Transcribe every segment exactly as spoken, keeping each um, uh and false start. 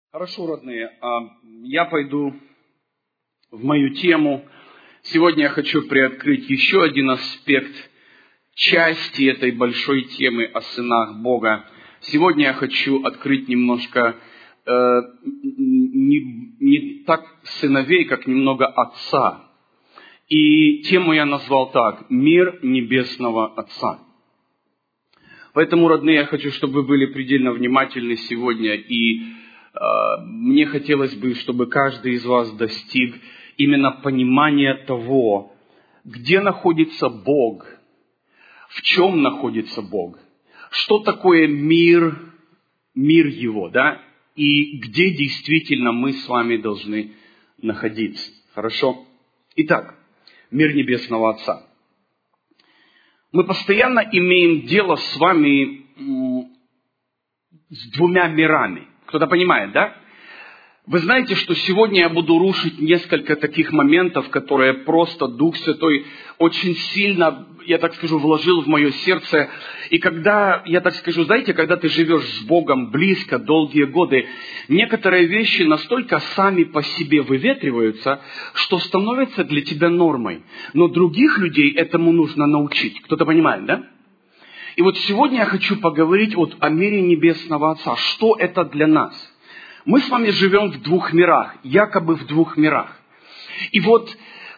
Хорошо, родные, я пойду в мою тему. Сегодня я хочу приоткрыть еще один аспект части этой большой темы о сынах Бога. Сегодня я хочу открыть немножко э, не, не так сыновей, как немного отца. И тему я назвал так: «Мир небесного Отца». Поэтому, родные, я хочу, чтобы вы были предельно внимательны сегодня, и э, мне хотелось бы, чтобы каждый из вас достиг именно понимания того, где находится Бог, в чем находится Бог, что такое мир, мир Его, да, и где действительно мы с вами должны находиться. Хорошо? Итак, мир небесного Отца. Мы постоянно имеем дело с вами с двумя мирами. Кто-то понимает, да? Вы знаете, что сегодня я буду рушить несколько таких моментов, которые просто Дух Святой очень сильно, я так скажу, вложил в мое сердце. И когда, я так скажу, знаете, когда ты живешь с Богом близко, долгие годы, некоторые вещи настолько сами по себе выветриваются, что становятся для тебя нормой. Но других людей этому нужно научить. Кто-то понимает, да? И вот сегодня я хочу поговорить вот о мире небесного Отца. Что это для нас? Мы с вами живем в двух мирах, якобы в двух мирах. И вот,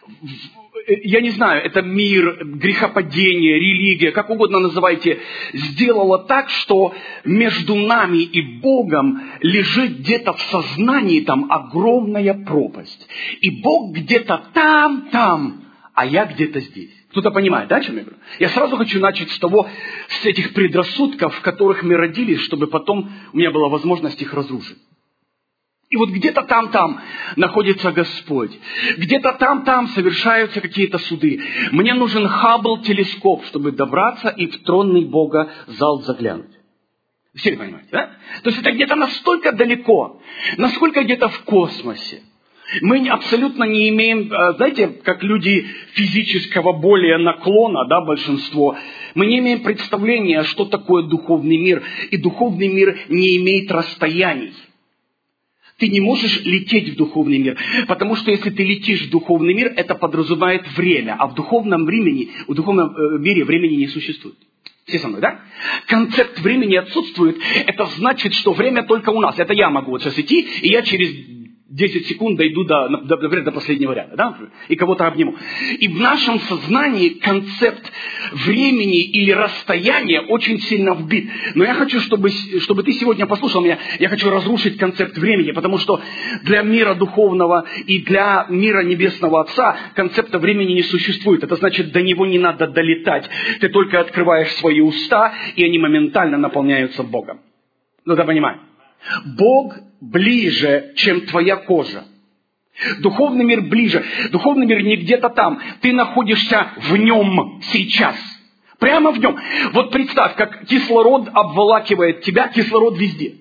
я не знаю, это мир, грехопадение, религия, как угодно называйте, сделала так, что между нами и Богом лежит где-то в сознании там огромная пропасть. И Бог где-то там, там, а я где-то здесь. Кто-то понимает, да, о чем я говорю? Я сразу хочу начать с того, с этих предрассудков, в которых мы родились, чтобы потом у меня была возможность их разрушить. И вот где-то там-там находится Господь. Где-то там-там совершаются какие-то суды. Мне нужен Хаббл-телескоп, чтобы добраться и в тронный Бога зал заглянуть. Все понимаете, да? То есть это где-то настолько далеко, насколько где-то в космосе. Мы абсолютно не имеем, знаете, как люди физического более наклона, да, большинство, мы не имеем представления, что такое духовный мир. И духовный мир не имеет расстояний. Ты не можешь лететь в духовный мир, потому что если ты летишь в духовный мир, это подразумевает время, а в духовном времени, в духовном мире времени не существует. Все со мной, да? Концепт времени отсутствует, это значит, что время только у нас. Это я могу вот сейчас идти, и я через десять секунд дойду до, например, до последнего ряда, да? И кого-то обниму. И в нашем сознании концепт времени или расстояния очень сильно вбит. Но я хочу, чтобы, чтобы ты сегодня послушал меня, я хочу разрушить концепт времени, потому что для мира духовного и для мира небесного Отца концепта времени не существует. Это значит, до него не надо долетать. Ты только открываешь свои уста, и они моментально наполняются Богом. Ну, ты понимаешь? Бог ближе, чем твоя кожа. Духовный мир ближе. Духовный мир не где-то там. Ты находишься в нем сейчас. Прямо в нем. Вот представь, как кислород обволакивает тебя, кислород везде.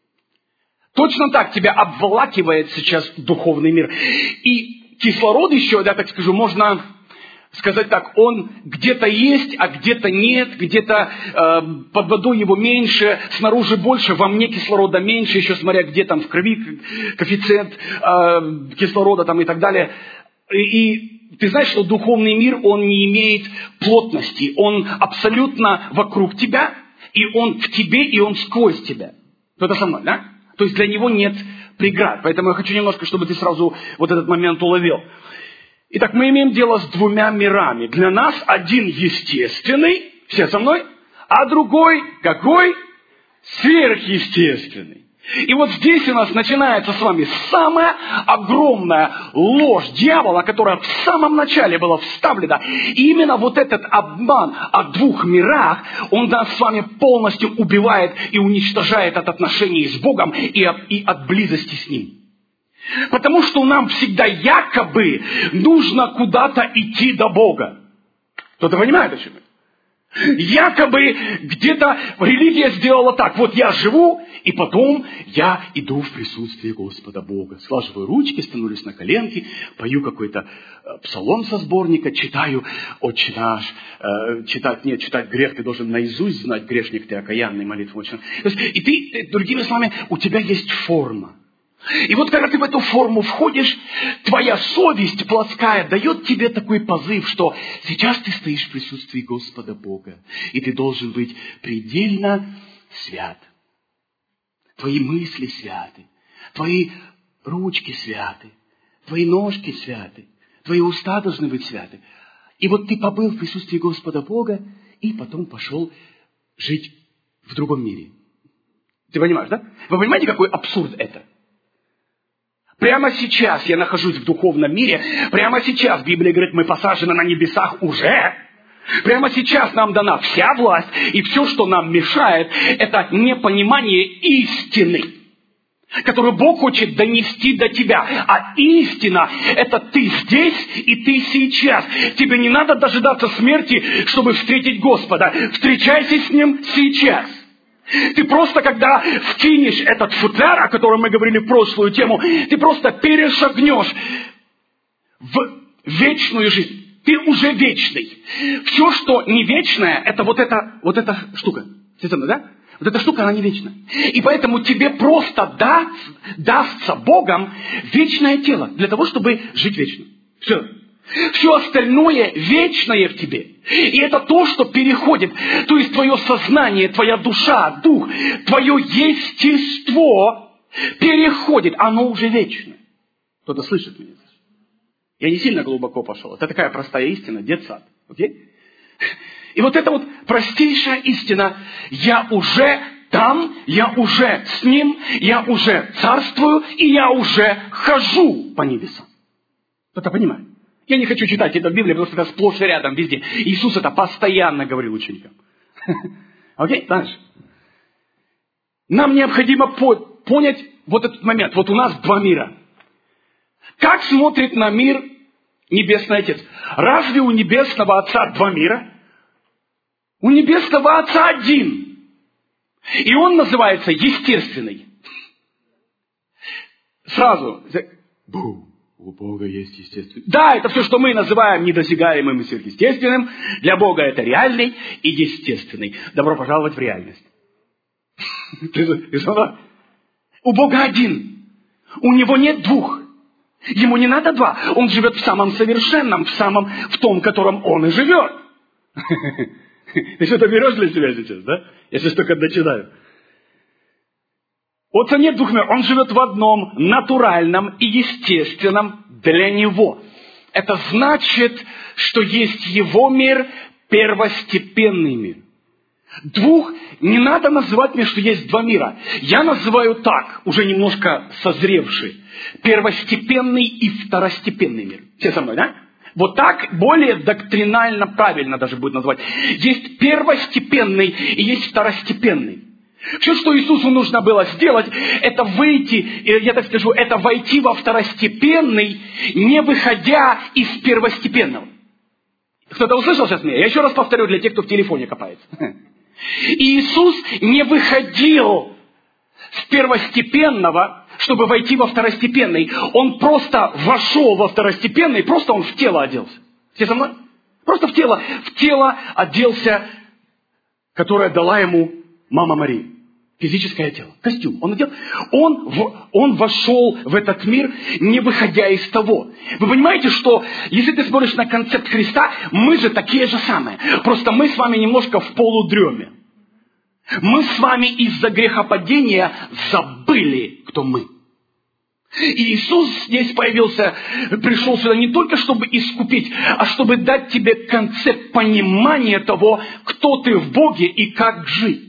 Точно так тебя обволакивает сейчас духовный мир. И кислород еще, да, так скажу, можно сказать так, он где-то есть, а где-то нет, где-то э, под водой его меньше, снаружи больше, во мне кислорода меньше, еще смотря где там в крови коэффициент э, кислорода там и так далее. И, и ты знаешь, что духовный мир, он не имеет плотности, он абсолютно вокруг тебя, и он в тебе, и он сквозь тебя. Кто-то со мной, да? То есть для него нет преград. Поэтому я хочу немножко, чтобы ты сразу вот этот момент уловил. Итак, мы имеем дело с двумя мирами. Для нас один естественный, все со мной, а другой какой? Сверхъестественный. И вот здесь у нас начинается с вами самая огромная ложь дьявола, которая в самом начале была вставлена. И именно вот этот обман о двух мирах, он нас с вами полностью убивает и уничтожает от отношений с Богом и от, и от близости с Ним. Потому что нам всегда якобы нужно куда-то идти до Бога. Кто-то понимает, о чем я? Якобы где-то религия сделала так. Вот я живу, и потом я иду в присутствие Господа Бога. Слаживаю ручки, становлюсь на коленки, пою какой-то псалом со сборника, читаю «Отче наш». Э, читать, нет, читать грех ты должен наизусть знать, грешник ты окаянный, молитву очень. То есть, и ты, другими словами, у тебя есть форма. И вот когда ты в эту форму входишь, твоя совесть плотская дает тебе такой позыв, что сейчас ты стоишь в присутствии Господа Бога, и ты должен быть предельно свят. Твои мысли святы, твои ручки святы, твои ножки святы, твои уста должны быть святы. И вот ты побыл в присутствии Господа Бога, и потом пошел жить в другом мире. Ты понимаешь, да? Вы понимаете, какой абсурд это? Прямо сейчас я нахожусь в духовном мире. Прямо сейчас Библия говорит, мы посажены на небесах уже. Прямо сейчас нам дана вся власть. И все, что нам мешает, это непонимание истины, которую Бог хочет донести до тебя. А истина – это ты здесь и ты сейчас. Тебе не надо дожидаться смерти, чтобы встретить Господа. Встречайся с Ним сейчас. Ты просто, когда вкинешь этот футляр, о котором мы говорили в прошлую тему, ты просто перешагнешь в вечную жизнь. Ты уже вечный. Все, что не вечное, это вот эта, вот эта штука. Да? Вот эта штука, она не вечная. И поэтому тебе просто даст, дастся Богом вечное тело для того, чтобы жить вечно. Все. Все остальное вечное в тебе. И это то, что переходит. То есть твое сознание, твоя душа, дух, твое естество переходит. Оно уже вечное. Кто-то слышит меня? Я не сильно глубоко пошел. Это такая простая истина, детсад. Окей? И вот эта вот простейшая истина. Я уже там, я уже с Ним, я уже царствую, и я уже хожу по небесам. Кто-то понимает? Я не хочу читать это в Библии, потому что это сплошь и рядом, везде. Иисус это постоянно говорил ученикам. Окей, дальше. Нам необходимо понять вот этот момент. Вот у нас два мира. Как смотрит на мир Небесный Отец? Разве у Небесного Отца два мира? У Небесного Отца один. И он называется естественный. Сразу. Бу. У Бога есть естественный. Да, это все, что мы называем недосягаемым и сверхъестественным. Для Бога это реальный и естественный. Добро пожаловать в реальность. У Бога один. У Него нет двух. Ему не надо два. Он живет в самом совершенном, в самом, в том, котором Он и живет. Ты что-то берешь для себя сейчас, да? Я сейчас только начинаю. У Отца нет двух миров. Он живет в одном, натуральном и естественном для Него. Это значит, что есть Его мир, первостепенный мир. Двух не надо называть мне, что есть два мира. Я называю так, уже немножко созревший. Первостепенный и второстепенный мир. Все со мной, да? Вот так более доктринально правильно даже будет назвать. Есть первостепенный и есть второстепенный. Все, что Иисусу нужно было сделать, это выйти, я так скажу, это войти во второстепенный, не выходя из первостепенного. Кто-то услышал сейчас меня? Я еще раз повторю для тех, кто в телефоне копается. Иисус не выходил с первостепенного, чтобы войти во второстепенный. Он просто вошел во второстепенный, просто он в тело оделся. Все со мной? Просто в тело. В тело оделся, которое дала ему мама Мария. Физическое тело. Костюм. Он одел. Он, в, он вошел в этот мир, не выходя из того. Вы понимаете, что если ты смотришь на концепт Христа, мы же такие же самые. Просто мы с вами немножко в полудреме. Мы с вами из-за грехопадения забыли, кто мы. И Иисус здесь появился, пришел сюда не только, чтобы искупить, а чтобы дать тебе концепт понимания того, кто ты в Боге и как жить.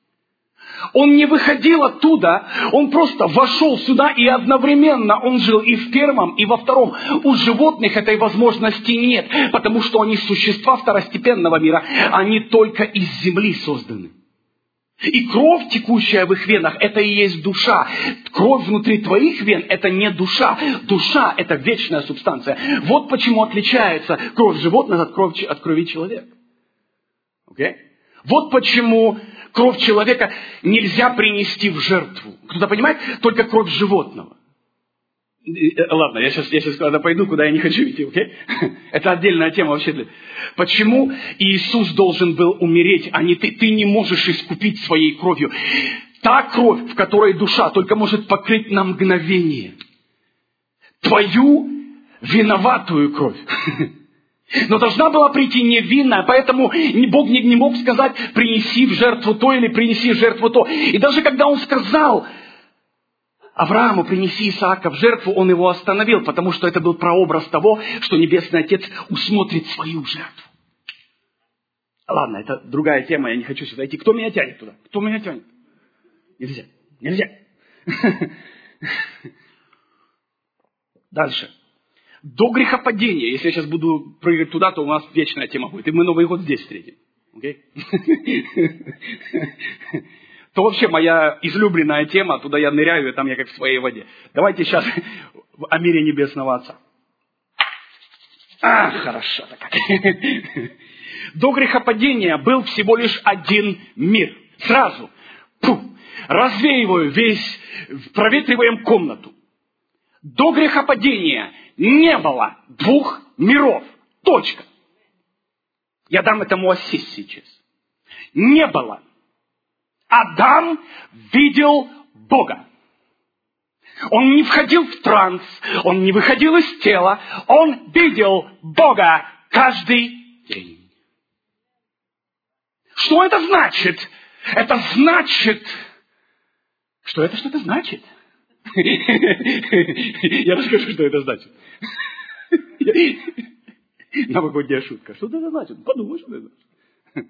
Он не выходил оттуда, он просто вошел сюда, и одновременно он жил и в первом, и во втором. У животных этой возможности нет, потому что они существа второстепенного мира, они только из земли созданы. И кровь, текущая в их венах, это и есть душа. Кровь внутри твоих вен – это не душа. Душа – это вечная субстанция. Вот почему отличается кровь животных от крови, от крови человека. Okay? Вот почему кровь человека нельзя принести в жертву. Кто-то понимает? Только кровь животного. Ладно, я сейчас, я сейчас куда-то пойду, куда я не хочу идти, окей? Okay? Это отдельная тема вообще. Почему Иисус должен был умереть, а не ты? Ты не можешь искупить своей кровью. Та кровь, в которой душа только может покрыть на мгновение твою виноватую кровь. Но должна была прийти невинная, поэтому Бог не, не мог сказать, принеси в жертву то или принеси в жертву то. И даже когда Он сказал Аврааму, принеси Исаака в жертву, Он его остановил, потому что это был прообраз того, что Небесный Отец усмотрит свою жертву. Ладно, это другая тема, я не хочу сюда идти. Кто меня тянет туда? Кто меня тянет? Нельзя, нельзя. Дальше. До грехопадения, если я сейчас буду прыгать туда, то у нас вечная тема будет. И мы Новый год здесь встретим. Okay? То вообще моя излюбленная тема, туда я ныряю, и там я как в своей воде. Давайте сейчас о мире Небесного Отца. А, хорошо так. До грехопадения был всего лишь один мир. Сразу. Пу, развеиваю весь, проветриваем комнату. До грехопадения не было двух миров. Точка. Я дам этому осесть сейчас. Не было. Адам видел Бога. Он не входил в транс, он не выходил из тела, он видел Бога каждый день. Что это значит? Это значит, что это что-то значит. Я расскажу, что это значит. Новогодняя шутка. Что это значит? Подумай, что это значит.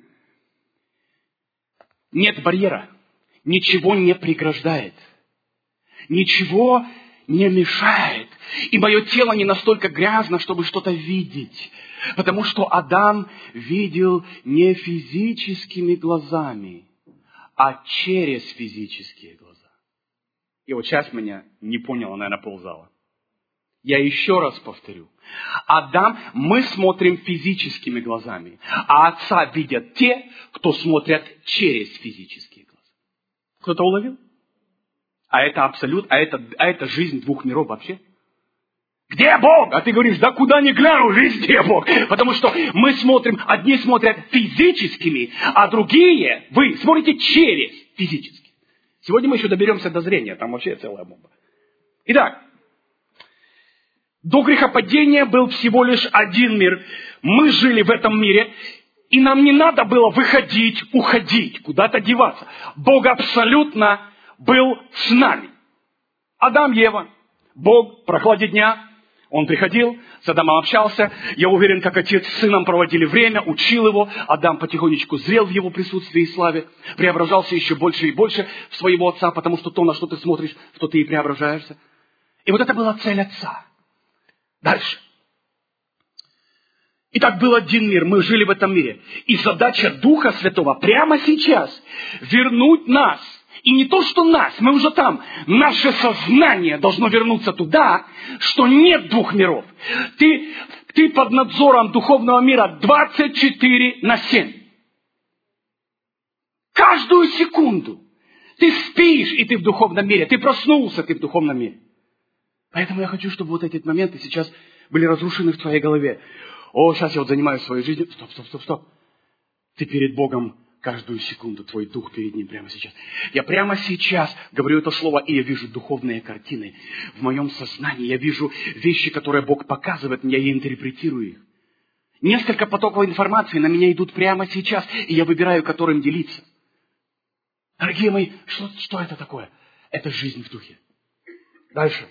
Нет барьера. Ничего не преграждает. Ничего не мешает. И мое тело не настолько грязно, чтобы что-то видеть. Потому что Адам видел не физическими глазами, а через физические глаза. И вот сейчас меня не поняло, наверное, ползала. Я еще раз повторю. Адам, мы смотрим физическими глазами, а Отца видят те, кто смотрят через физические глаза. Кто-то уловил? А это абсолют, а это, а это жизнь двух миров вообще. Где Бог? А ты говоришь, да куда ни гляну, везде Бог. Потому что мы смотрим, одни смотрят физическими, а другие, вы смотрите через физически. Сегодня мы еще доберемся до зрения, там вообще целая бомба. Итак, до грехопадения был всего лишь один мир. Мы жили в этом мире, и нам не надо было выходить, уходить, куда-то деваться. Бог абсолютно был с нами. Адам, Ева, Бог в прохладе дня, Он приходил, с Адамом общался. Я уверен, как отец с сыном проводили время, учил его. Адам потихонечку зрел в его присутствии и славе, преображался еще больше и больше в своего отца, потому что то, на что ты смотришь, в то ты и преображаешься. И вот это была цель отца. Дальше. Итак, был один мир, мы жили в этом мире. И задача Духа Святого прямо сейчас вернуть нас. И не то, что нас, мы уже там. Наше сознание должно вернуться туда, что нет двух миров. Ты, ты под надзором духовного мира двадцать четыре на семь. Каждую секунду. Ты спишь, и ты в духовном мире. Ты проснулся, ты в духовном мире. Поэтому я хочу, чтобы вот эти моменты сейчас были разрушены в твоей голове. О, сейчас я вот занимаюсь своей жизнью. Стоп, стоп, стоп, стоп. Ты перед Богом каждую секунду, твой дух перед Ним прямо сейчас. Я прямо сейчас говорю это слово, и я вижу духовные картины. В моем сознании я вижу вещи, которые Бог показывает мне, я интерпретирую их. Несколько потоков информации на меня идут прямо сейчас, и я выбираю, которым делиться. Дорогие мои, что, что это такое? Это жизнь в духе. Дальше.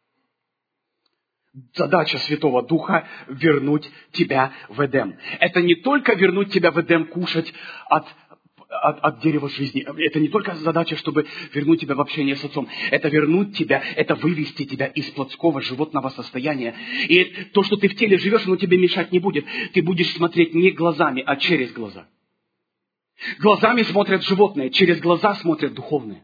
Задача Святого Духа – вернуть тебя в Эдем. Это не только вернуть тебя в Эдем, кушать от, от, от дерева жизни. Это не только задача, чтобы вернуть тебя в общение с Отцом. Это вернуть тебя, это вывести тебя из плотского животного состояния. И то, что ты в теле живешь, оно тебе мешать не будет. Ты будешь смотреть не глазами, а через глаза. Глазами смотрят животные, через глаза смотрят духовные.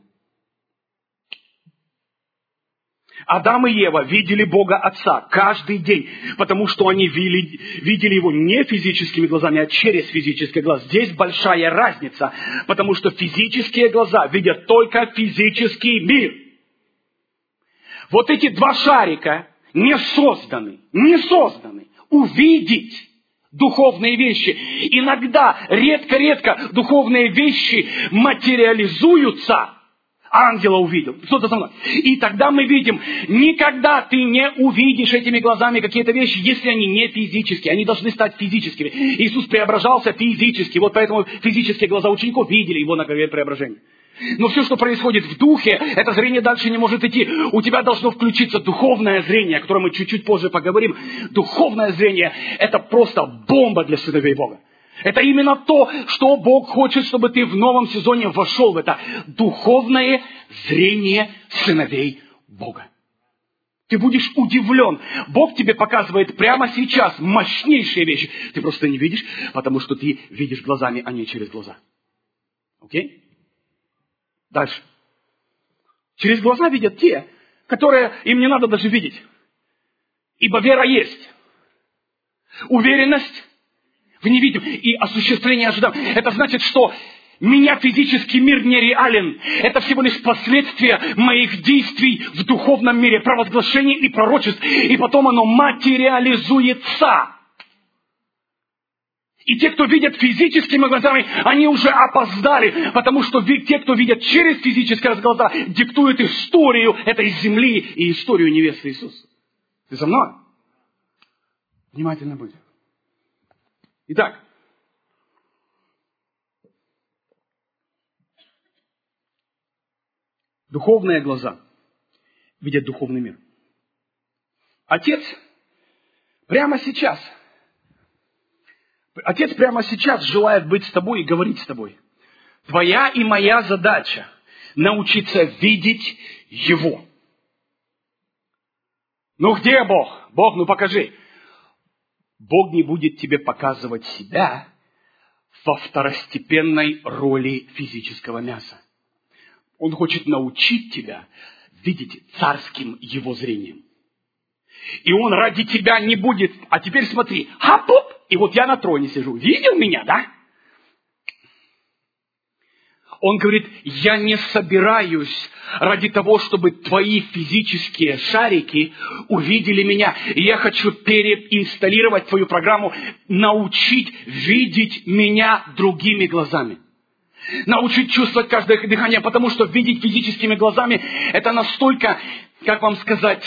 Адам и Ева видели Бога Отца каждый день, потому что они видели, видели Его не физическими глазами, а через физические глаза. Здесь большая разница, потому что физические глаза видят только физический мир. Вот эти два шарика не созданы, не созданы увидеть духовные вещи. Иногда, редко-редко, духовные вещи материализуются ангела увидел. Кто-то со мной. И тогда мы видим, никогда ты не увидишь этими глазами какие-то вещи, если они не физические. Они должны стать физическими. Иисус преображался физически. Вот поэтому физические глаза учеников видели его на горе преображения. Но все, что происходит в духе, это зрение дальше не может идти. У тебя должно включиться духовное зрение, о котором мы чуть-чуть позже поговорим. Духовное зрение – это просто бомба для сыновей Бога. Это именно то, что Бог хочет, чтобы ты в новом сезоне вошел в это духовное зрение сыновей Бога. Ты будешь удивлен. Бог тебе показывает прямо сейчас мощнейшие вещи. Ты просто не видишь, потому что ты видишь глазами, а не через глаза. Окей? Дальше. Через глаза видят те, которые им не надо даже видеть. Ибо вера есть. Уверенность в невидимом и осуществление ожиданий. Это значит, что меня физический мир нереален. Это всего лишь последствия моих действий в духовном мире, провозглашений и пророчеств. И потом оно материализуется. И те, кто видят физическими глазами, они уже опоздали, потому что те, кто видят через физические глаза, диктуют историю этой земли и историю невесты Иисуса. Ты со мной? Внимательно будь. Итак, духовные глаза видят духовный мир. Отец прямо сейчас Отец прямо сейчас желает быть с тобой и говорить с тобой. Твоя и моя задача – научиться видеть Его. Ну где Бог? Бог, ну покажи. Бог не будет тебе показывать себя во второстепенной роли физического мяса. Он хочет научить тебя видеть царским Его зрением. И Он ради тебя не будет... А теперь смотри, хап-оп! И вот я на троне сижу. Видел меня, да? Он говорит, я не собираюсь ради того, чтобы твои физические шарики увидели меня. И я хочу переинсталлировать твою программу, научить видеть меня другими глазами. Научить чувствовать каждое дыхание, потому что видеть физическими глазами, это настолько, как вам сказать...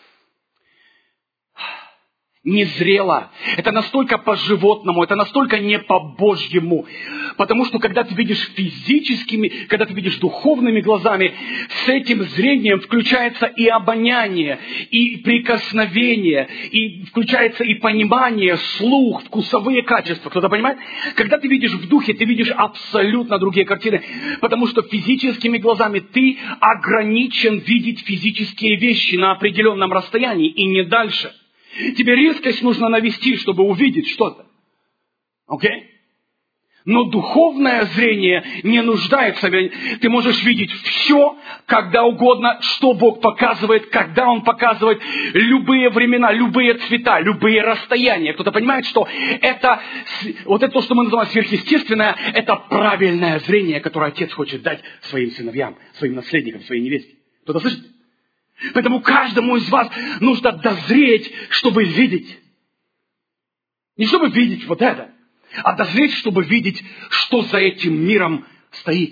незрело. Это настолько по-животному, это настолько не по-божьему. Потому что когда ты видишь физическими, когда ты видишь духовными глазами, с этим зрением включается и обоняние, и прикосновение, и включается и понимание, слух, вкусовые качества. Кто-то понимает? Когда ты видишь в духе, ты видишь абсолютно другие картины. Потому что физическими глазами ты ограничен видеть физические вещи на определенном расстоянии и не дальше. Тебе резкость нужно навести, чтобы увидеть что-то. Окей? Но духовное зрение не нуждается. Ты можешь видеть все, когда угодно, что Бог показывает, когда Он показывает, любые времена, любые цвета, любые расстояния. Кто-то понимает, что это, вот это то, что мы называем сверхъестественное, это правильное зрение, которое Отец хочет дать своим сыновьям, своим наследникам, своей невесте. Кто-то слышит? Поэтому каждому из вас нужно дозреть, чтобы видеть. Не чтобы видеть вот это, а дозреть, чтобы видеть, что за этим миром стоит.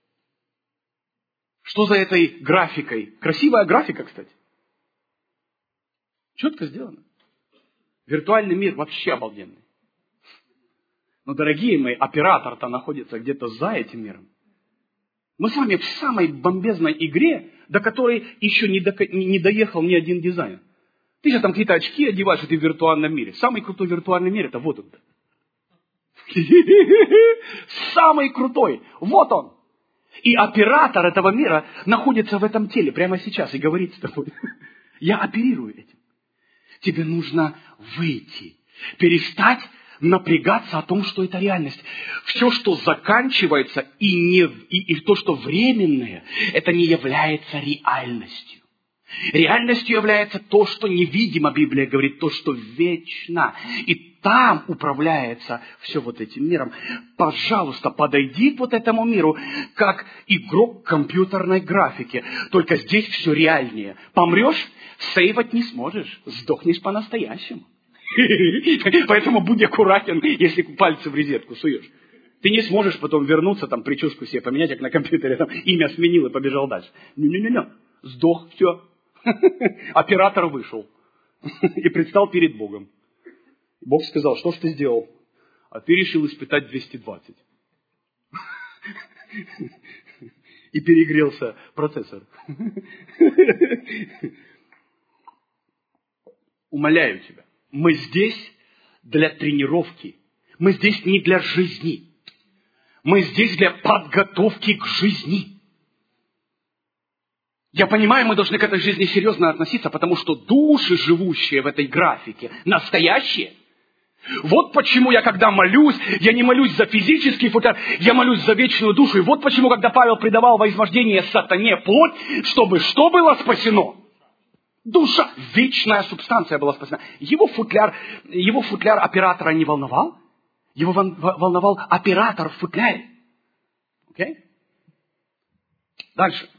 Что за этой графикой. Красивая графика, кстати. Четко сделано. Виртуальный мир вообще обалденный. Но, дорогие мои, оператор-то находится где-то за этим миром. Мы с вами в самой бомбезной игре, до которой еще не, до, не доехал ни один дизайн. Ты же там какие-то очки одеваешь, и ты в виртуальном мире. Самый крутой виртуальный мир – это вот он. Самый крутой. Вот он. И оператор этого мира находится в этом теле прямо сейчас и говорит с тобой. Я оперирую этим. Тебе нужно выйти, перестать напрягаться о том, что это реальность. Все, что заканчивается, и, не, и, и то, что временное, это не является реальностью. Реальностью является то, что невидимо, Библия говорит, то, что вечно. И там управляется все вот этим миром. Пожалуйста, подойди к вот этому миру, как игрок компьютерной графики. Только здесь все реальнее. Помрешь, сейвать не сможешь. Сдохнешь по-настоящему. Поэтому будь аккуратен, если пальцы в резетку суешь. Ты не сможешь потом вернуться, там, прическу себе поменять, как на компьютере, там, имя сменил и побежал дальше. Не-не-не, сдох, все. Оператор вышел и предстал перед Богом. Бог сказал, что ж ты сделал? А ты решил испытать двести двадцать. И перегрелся процессор. Умоляю тебя, мы здесь для тренировки. Мы здесь не для жизни. Мы здесь для подготовки к жизни. Я понимаю, мы должны к этой жизни серьезно относиться, потому что души, живущие в этой графике, настоящие. Вот почему я, когда молюсь, я не молюсь за физический футляр, я молюсь за вечную душу. И вот почему, когда Павел предавал во измождение сатане плоть, чтобы что было спасено? Душа, вечная субстанция была спасена. Его футляр, его футляр оператора не волновал. Его волновал оператор в футляре. Окей? Дальше.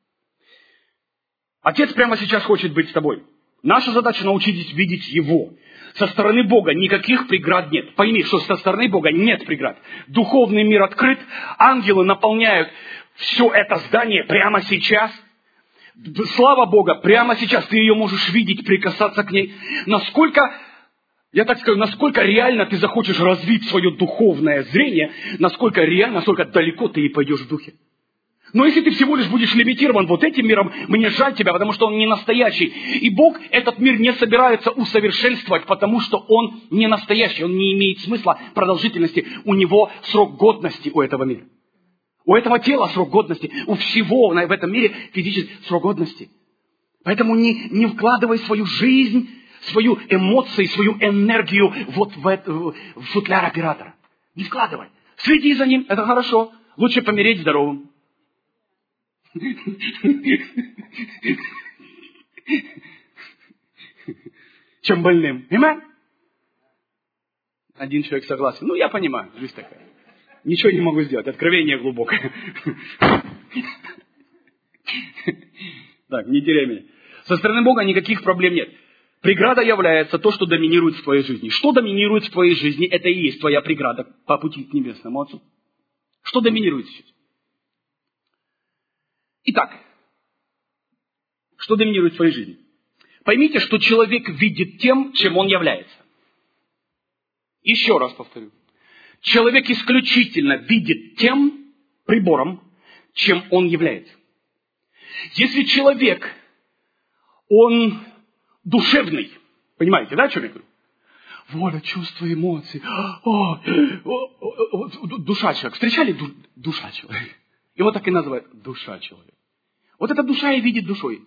Отец прямо сейчас хочет быть с тобой. Наша задача научитесь видеть Его. Со стороны Бога никаких преград нет. Пойми, что со стороны Бога нет преград. Духовный мир открыт. Ангелы наполняют все это здание прямо сейчас. Слава Бога, прямо сейчас ты ее можешь видеть, прикасаться к ней. Насколько, я так скажу, насколько реально ты захочешь развить свое духовное зрение, насколько реально, насколько далеко ты и пойдешь в духе. Но если ты всего лишь будешь лимитирован вот этим миром, мне жаль тебя, потому что он не настоящий. И Бог этот мир не собирается усовершенствовать, потому что он не настоящий, он не имеет смысла продолжительности. У него срок годности у этого мира. У этого тела срок годности, у всего в этом мире физический срок годности. Поэтому не, не вкладывай свою жизнь, свою эмоцию, свою энергию вот в, это, в футляр оператора. Не вкладывай. Следи за ним, это хорошо. Лучше помереть здоровым. Чем больным. Понимаешь? Один человек согласен. Ну, я понимаю, жизнь такая. Ничего не могу сделать. Откровение глубокое. Так, не теряй меня. Со стороны Бога никаких проблем нет. Преграда является то, что доминирует в твоей жизни. Что доминирует в твоей жизни, это и есть твоя преграда по пути к Небесному Отцу. Что доминирует сейчас? Итак, что доминирует в твоей жизни? Поймите, что человек видит тем, чем он является. Еще раз повторю. Человек исключительно видит тем прибором, чем он является. Если человек, он душевный, понимаете, да, о чем я говорю? Воля, чувства, эмоции. О, о, о, душа человека. Встречали ду, душа человека? Его так и называют душа человека. Вот эта душа и видит душой.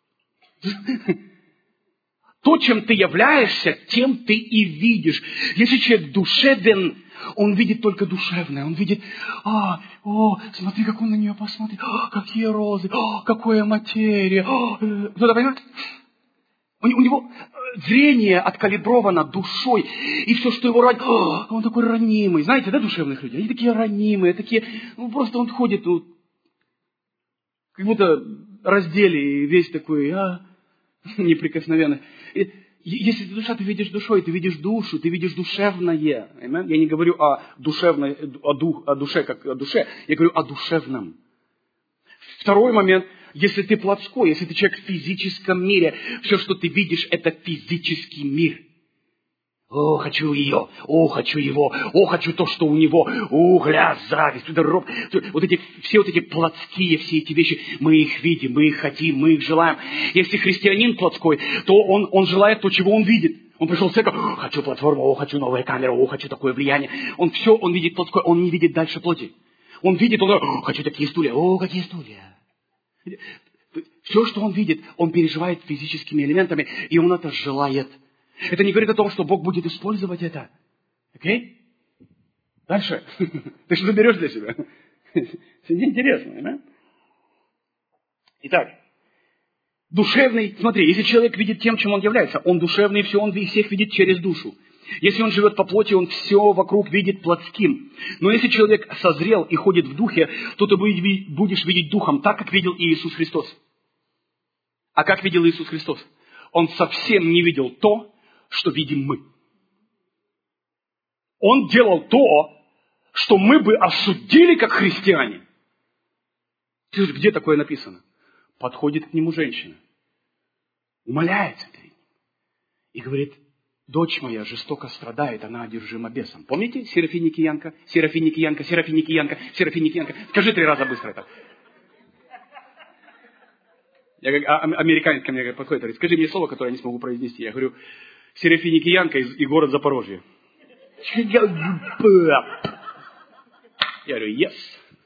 То, чем ты являешься, тем ты и видишь. Если человек душевен, он видит только душевное. Он видит, а, о, смотри, как он на нее посмотрит, о, какие розы, о, какая материя. Кто-то понимает? У, у него зрение откалибровано душой. И все, что его ранит, о, он такой ранимый. Знаете, да, душевных людей? Они такие ранимые, такие, ну, просто он ходит, ну, как будто раздели, и весь такой, а, неприкосновенный. И, если ты душа, ты видишь душой, ты видишь душу, ты видишь душевное. Amen? Я не говорю о душевной, о, дух, о душе, как о душе, я говорю о душевном. Второй момент, если ты плотской, если ты человек в физическом мире, все, что ты видишь, это физический мир. О, хочу ее, о, хочу его, о, хочу то, что у него, о, грязь, зависть, робость. Вот эти, все вот эти плотские, все эти вещи, мы их видим, мы их хотим, мы их желаем. Если христианин плотской, то он, он желает то, чего он видит. Он пришел в церковь, о, хочу платформу, о, хочу новую камеру, о, хочу такое влияние. Он все, он видит плотской, он не видит дальше плоти. Он видит, он говорит, о, хочу такие стулья, о, какие стулья. Все, что он видит, он переживает физическими элементами, и он это желает. Это не говорит о том, что Бог будет использовать это. Окей? Дальше. Ты что заберешь для себя? Сегодня интересно, да? Итак, душевный, смотри, если человек видит тем, чем он является, он душевный, все, он всех видит через душу. Если он живет по плоти, он все вокруг видит плотским. Но если человек созрел и ходит в духе, то ты будешь видеть духом так, как видел Иисус Христос. А как видел Иисус Христос? Он совсем не видел то, что видим мы. Он делал то, что мы бы осудили как христиане. Где такое написано? Подходит к нему женщина, умоляется перед ним и говорит: дочь моя жестоко страдает, она одержима бесом. Помните Серафиникиянка, Серафиникиянка, Серафиникиянка, Серафиникиянка? Скажи три раза быстро это. Я как а, американец ко мне подходит, говорит: скажи мне слово, которое я не смогу произнести. Я говорю: Серафиникиянка и, и город Запорожье. Я говорю: yes.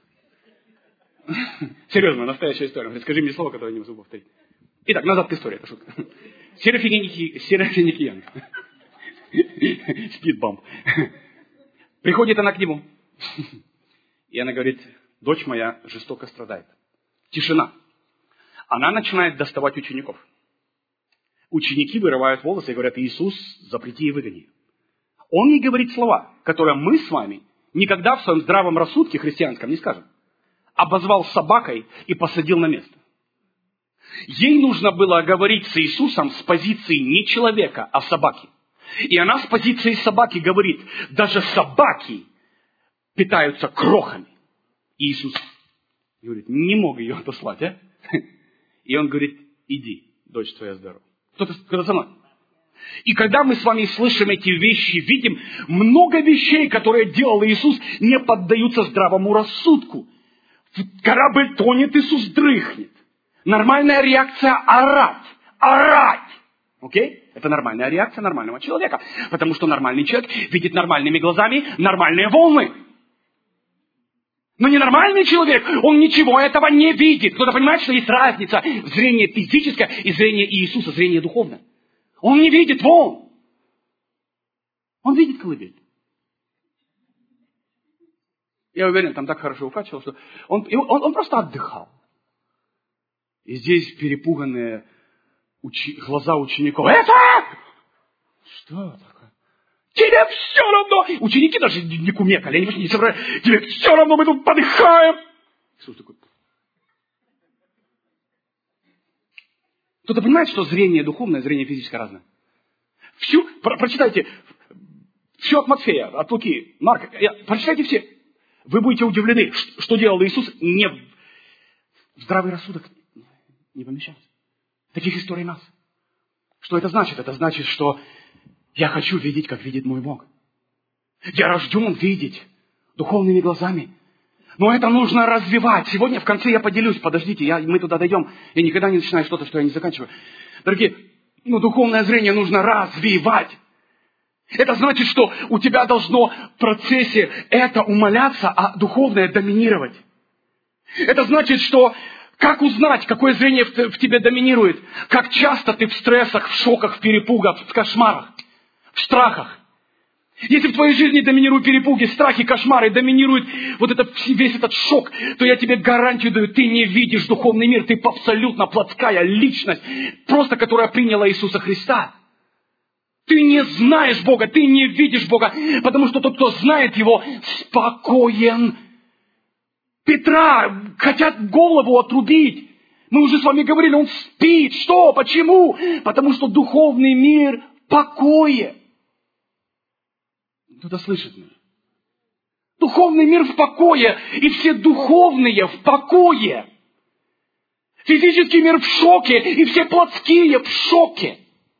Серьезно, настоящая история. Он говорит: скажи мне слово, которое я не могу повторить. Итак, назад к истории, это шутка. Серафиники, Серафиникиянка. Спидбамп. Приходит она к нему. И она говорит: дочь моя жестоко страдает. Тишина. Она начинает доставать учеников. Ученики вырывают волосы и говорят: Иисус, запрети и выгони. Он не говорит слова, которые мы с вами никогда в своем здравом рассудке христианском не скажем. Обозвал собакой и посадил на место. Ей нужно было говорить с Иисусом с позиции не человека, а собаки. И она с позиции собаки говорит: даже собаки питаются крохами. И Иисус говорит: не мог ее отослать, а? И он говорит: иди, дочь твоя здорова. Кто-то, кто-то со мной. И когда мы с вами слышим эти вещи, видим, много вещей, которые делал Иисус, не поддаются здравому рассудку. Корабль тонет, Иисус дрыхнет. Нормальная реакция – орать. Орать! Окей? Это нормальная реакция нормального человека. Потому что нормальный человек видит нормальными глазами нормальные волны. Но ненормальный человек, он ничего этого не видит. Кто-то понимает, что есть разница в зрении физическое и зрение Иисуса, зрение духовное. Он не видит волн. Он видит колыбель. Я уверен, там так хорошо укачивал, что он, он, он просто отдыхал. И здесь перепуганные учи, глаза учеников. Это? Что такое? Тебе все равно. Ученики даже не кумекали, они не собрали. Тебе все равно, мы тут подыхаем. Иисус такой. Кто-то понимает, что зрение духовное, зрение физическое разное? Всю, про, прочитайте всю от Матфея, от Луки, Марка. Прочитайте все. Вы будете удивлены, что делал Иисус, не в здравый рассудок не помещался. Таких историй масса. Что это значит? Это значит, что я хочу видеть, как видит мой Бог. Я рожден видеть духовными глазами. Но это нужно развивать. Сегодня в конце я поделюсь. Подождите, я, мы туда дойдем. Я никогда не начинаю что-то, что я не заканчиваю. Дорогие, ну, духовное зрение нужно развивать. Это значит, что у тебя должно в процессе это умаляться, а духовное доминировать. Это значит, что как узнать, какое зрение в тебе доминирует? Как часто ты в стрессах, в шоках, в перепугах, в кошмарах, в страхах? Если в твоей жизни доминируют перепуги, страхи, кошмары, доминирует вот этот, весь этот шок, то я тебе гарантию даю, ты не видишь духовный мир, ты абсолютно плотская личность, просто которая приняла Иисуса Христа. Ты не знаешь Бога, ты не видишь Бога, потому что тот, кто знает Его, спокоен. Петра хотят голову отрубить. Мы уже с вами говорили, он спит. Что? Почему? Потому что духовный мир в покое. Кто-то слышит меня? Духовный мир в покое, и все духовные в покое. Физический мир в шоке, и все плотские в шоке.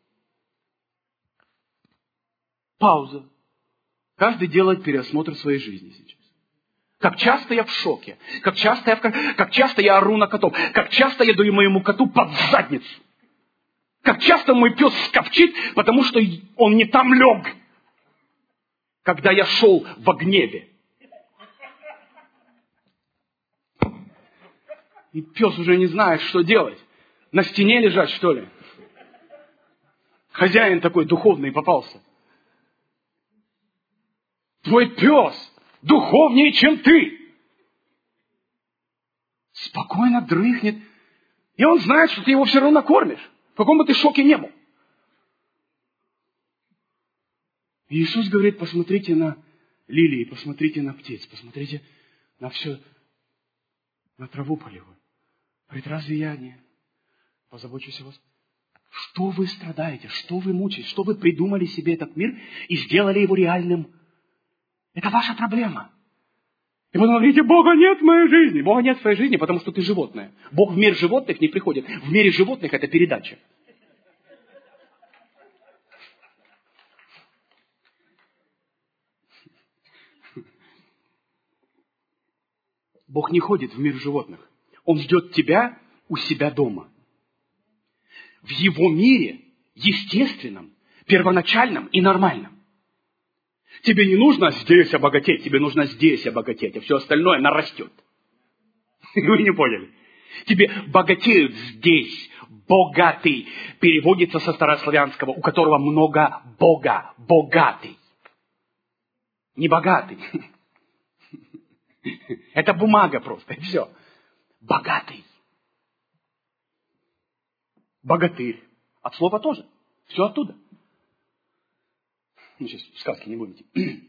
Пауза. Каждый делает переосмотр своей жизни сейчас. Как часто я в шоке, как часто я, в... как часто я ору на котов, как часто я даю моему коту под задницу. Как часто мой пес скопчит, потому что он не там лег, когда я шел во гневе. И пес уже не знает, что делать. На стене лежать, что ли? Хозяин такой духовный попался. Твой пес духовнее, чем ты. Спокойно дрыхнет. И он знает, что ты его все равно кормишь. В каком бы ты шоке не был. И Иисус говорит, посмотрите на лилии, посмотрите на птиц, посмотрите на все, на траву полевую. Говорит, разве я не позабочусь о вас? Что вы страдаете, что вы мучаетесь, что вы придумали себе этот мир и сделали его реальным? Это ваша проблема. И потом говорите, Бога нет в моей жизни. Бога нет в твоей жизни, потому что ты животное. Бог в мир животных не приходит. В мире животных это передача. Бог не ходит в мир животных. Он ждет тебя у себя дома. В Его мире, естественном, первоначальном и нормальном. Тебе не нужно здесь обогатеть, тебе нужно здесь обогатеть, а все остальное нарастет. Вы не поняли? Тебе богатеют здесь. Богатый переводится со старославянского, у которого много Бога. Богатый. Не богатый. Это бумага просто, и все. Богатый. Богатырь. От слова тоже. Все оттуда. Ну, сейчас в сказки не будем идти.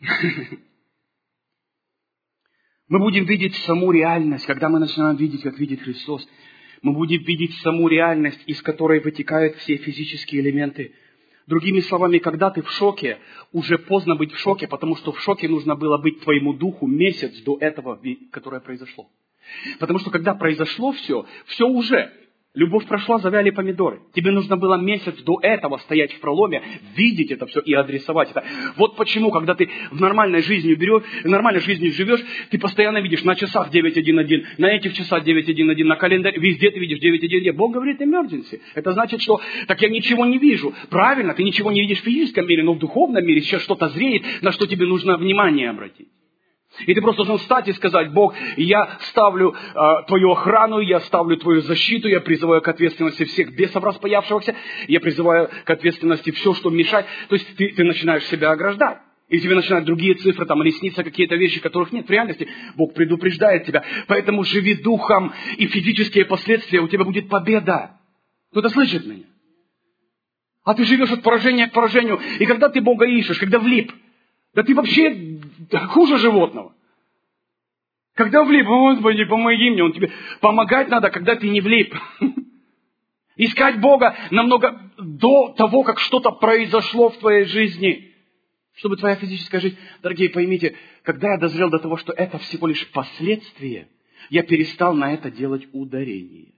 Мы будем видеть саму реальность, когда мы начинаем видеть, как видит Христос. Мы будем видеть саму реальность, из которой вытекают все физические элементы. Другими словами, когда ты в шоке, уже поздно быть в шоке, потому что в шоке нужно было быть твоему духу месяц до этого, которое произошло. Потому что когда произошло все, все уже... Любовь прошла, завяли помидоры. Тебе нужно было месяц до этого стоять в проломе, видеть это все и адресовать это. Вот почему, когда ты в нормальной жизни берешь, в нормальной жизни живешь, ты постоянно видишь на часах девять один один, на этих часах девять один один, на календаре, везде ты видишь девять один один. Бог говорит emergency. Это значит, что так я ничего не вижу. Правильно, ты ничего не видишь в физическом мире, но в духовном мире сейчас что-то зреет, на что тебе нужно внимание обратить. И ты просто должен встать и сказать, Бог, я ставлю э, Твою охрану, я ставлю Твою защиту, я призываю к ответственности всех бесов распаявшихся, я призываю к ответственности все, что мешает. То есть ты, ты начинаешь себя ограждать. И тебе начинают другие цифры, там, или снится какие-то вещи, которых нет в реальности. Бог предупреждает тебя. Поэтому живи духом, и физические последствия, у тебя будет победа. Кто-то слышит меня? А ты живешь от поражения к поражению. И когда ты Бога ищешь, когда влип, да ты вообще хуже животного. Когда влип, Господи, помоги мне, Он тебе помогать надо, когда ты не влип. Искать Бога намного до того, как что-то произошло в твоей жизни. Чтобы твоя физическая жизнь, дорогие, поймите, когда я дозрел до того, что это всего лишь последствия, я перестал на это делать ударение.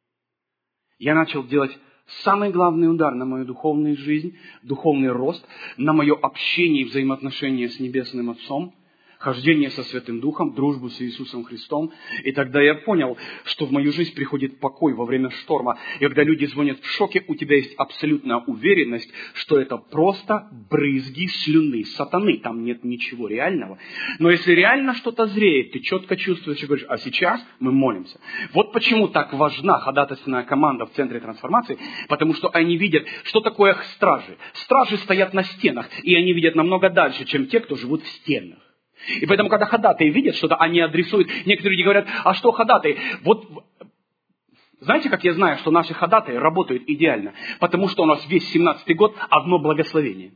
Я начал делать самый главный удар на мою духовную жизнь, духовный рост, на мое общение и взаимоотношения с Небесным Отцом, хождение со Святым Духом, дружбу с Иисусом Христом. И тогда я понял, что в мою жизнь приходит покой во время шторма. И когда люди звонят в шоке, у тебя есть абсолютная уверенность, что это просто брызги слюны сатаны. Там нет ничего реального. Но если реально что-то зреет, ты четко чувствуешь и говоришь, а сейчас мы молимся. Вот почему так важна ходатайственная команда в Центре трансформации, потому что они видят, что такое стражи. Стражи стоят на стенах, и они видят намного дальше, чем те, кто живут в стенах. И поэтому, когда ходатаи видят что-то, они адресуют. Некоторые люди говорят, а что ходатаи? Вот, знаете, как я знаю, что наши ходатаи работают идеально? Потому что у нас весь семнадцатый год одно благословение.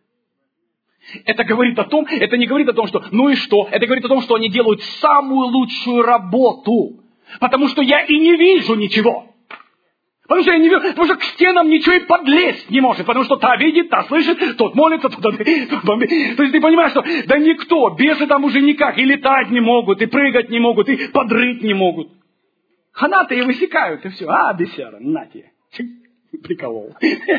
Это говорит о том, это не говорит о том, что ну и что? Это говорит о том, что они делают самую лучшую работу. Потому что я и не вижу ничего. Потому что я не вижу, потому что к стенам ничего и подлезть не может. Потому что та видит, та слышит, тот молится, тот... тот... То есть ты понимаешь, что да никто, бесы там уже никак, и летать не могут, и прыгать не могут, и подрыть не могут. Ходатаи высекают, и все. А, бесяра, на тебе. Приколол.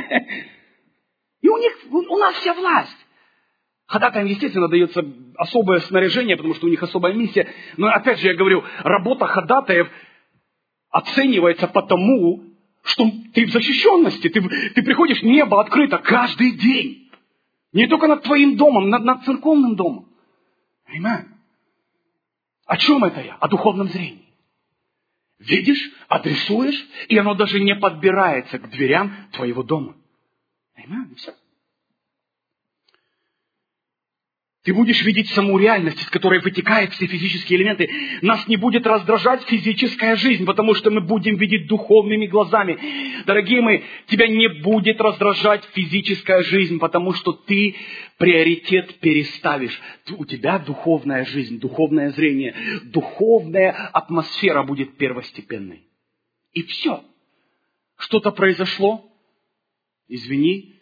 И у них, у нас вся власть. Ходатаям, естественно, дается особое снаряжение, потому что у них особая миссия. Но опять же, я говорю, работа ходатаев оценивается потому, что ты в защищенности, ты, ты приходишь, небо открыто каждый день. Не только над твоим домом, над, над церковным домом. Понимаешь? О чем это я? О духовном зрении. Видишь, адресуешь, и оно даже не подбирается к дверям твоего дома. Понимаешь? Все. Ты будешь видеть саму реальность, из которой вытекают все физические элементы. Нас не будет раздражать физическая жизнь, потому что мы будем видеть духовными глазами. Дорогие мои, тебя не будет раздражать физическая жизнь, потому что ты приоритет переставишь. У тебя духовная жизнь, духовное зрение, духовная атмосфера будет первостепенной. И все. Что-то произошло, извини,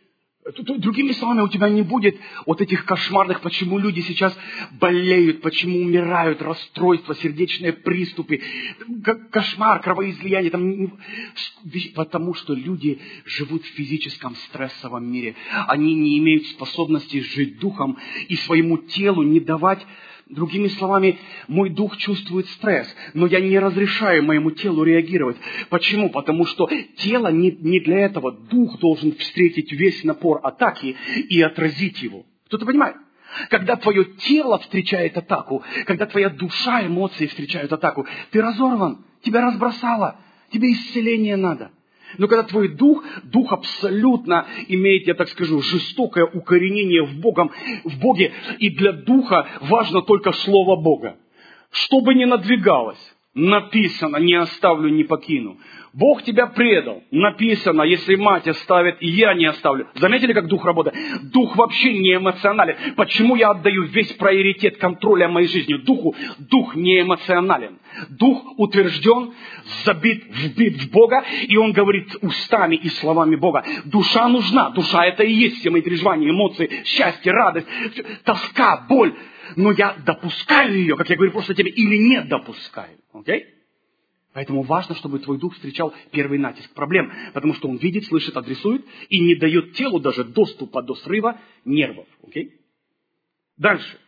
Другими словами, у тебя не будет вот этих кошмарных, почему люди сейчас болеют, почему умирают, расстройства, сердечные приступы, кошмар, кровоизлияние. Там, потому что люди живут в физическом стрессовом мире. Они не имеют способности жить духом и своему телу не давать. Другими словами, мой дух чувствует стресс, но я не разрешаю моему телу реагировать. Почему? Потому что тело не, не для этого. Дух должен встретить весь напор атаки и отразить его. Кто-то понимает? Когда твое тело встречает атаку, когда твоя душа, эмоции встречают атаку, ты разорван, тебя разбросало, тебе исцеление надо. Но когда твой дух, дух абсолютно имеет, я так скажу, жестокое укоренение в, Богом, в Боге, и для духа важно только Слово Бога. Что бы ни надвигалось, написано, не оставлю, не покину. Бог тебя предал, написано, если мать оставит, я не оставлю. Заметили, как дух работает? Дух вообще не эмоционален. Почему я отдаю весь приоритет контроля моей жизни духу? Дух не эмоционален. Дух утвержден, забит, вбит в Бога, и он говорит устами и словами Бога. Душа нужна, душа это и есть все мои переживания, эмоции, счастье, радость, тоска, боль. Но я допускаю ее, как я говорю просто тебе, или не допускаю. Окей? Okay? Поэтому важно, чтобы твой дух встречал первый натиск проблем, потому что он видит, слышит, адресует и не дает телу даже доступа до срыва нервов. Okay? Дальше.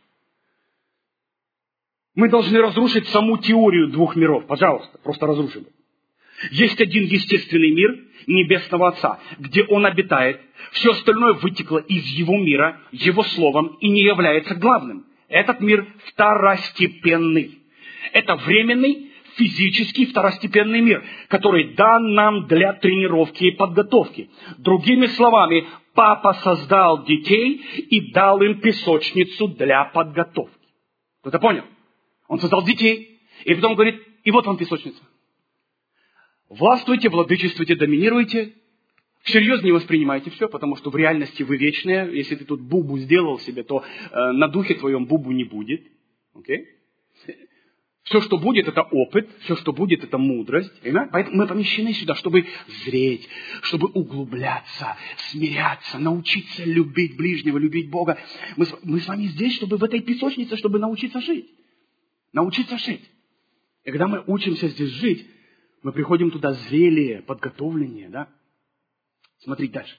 Мы должны разрушить саму теорию двух миров. Пожалуйста, просто разрушим. Есть один естественный мир Небесного Отца, где Он обитает. Все остальное вытекло из Его мира, Его словом и не является главным. Этот мир второстепенный. Это временный, физический второстепенный мир, который дан нам для тренировки и подготовки. Другими словами, Папа создал детей и дал им песочницу для подготовки. Кто-то понял? Он создал детей, и потом говорит, и вот вам песочница. Властвуйте, владычествуйте, доминируйте. Всерьез не воспринимайте все, потому что в реальности вы вечные. Если ты тут бубу сделал себе, то э, на духе твоем бубу не будет. Okay? Все, что будет, это опыт. Все, что будет, это мудрость. Понимаете? Поэтому мы помещены сюда, чтобы зреть, чтобы углубляться, смиряться, научиться любить ближнего, любить Бога. Мы, мы с вами здесь, чтобы в этой песочнице, чтобы научиться жить. Научиться жить. И когда мы учимся здесь жить, мы приходим туда зрелее, подготовленнее, да? Смотрите дальше.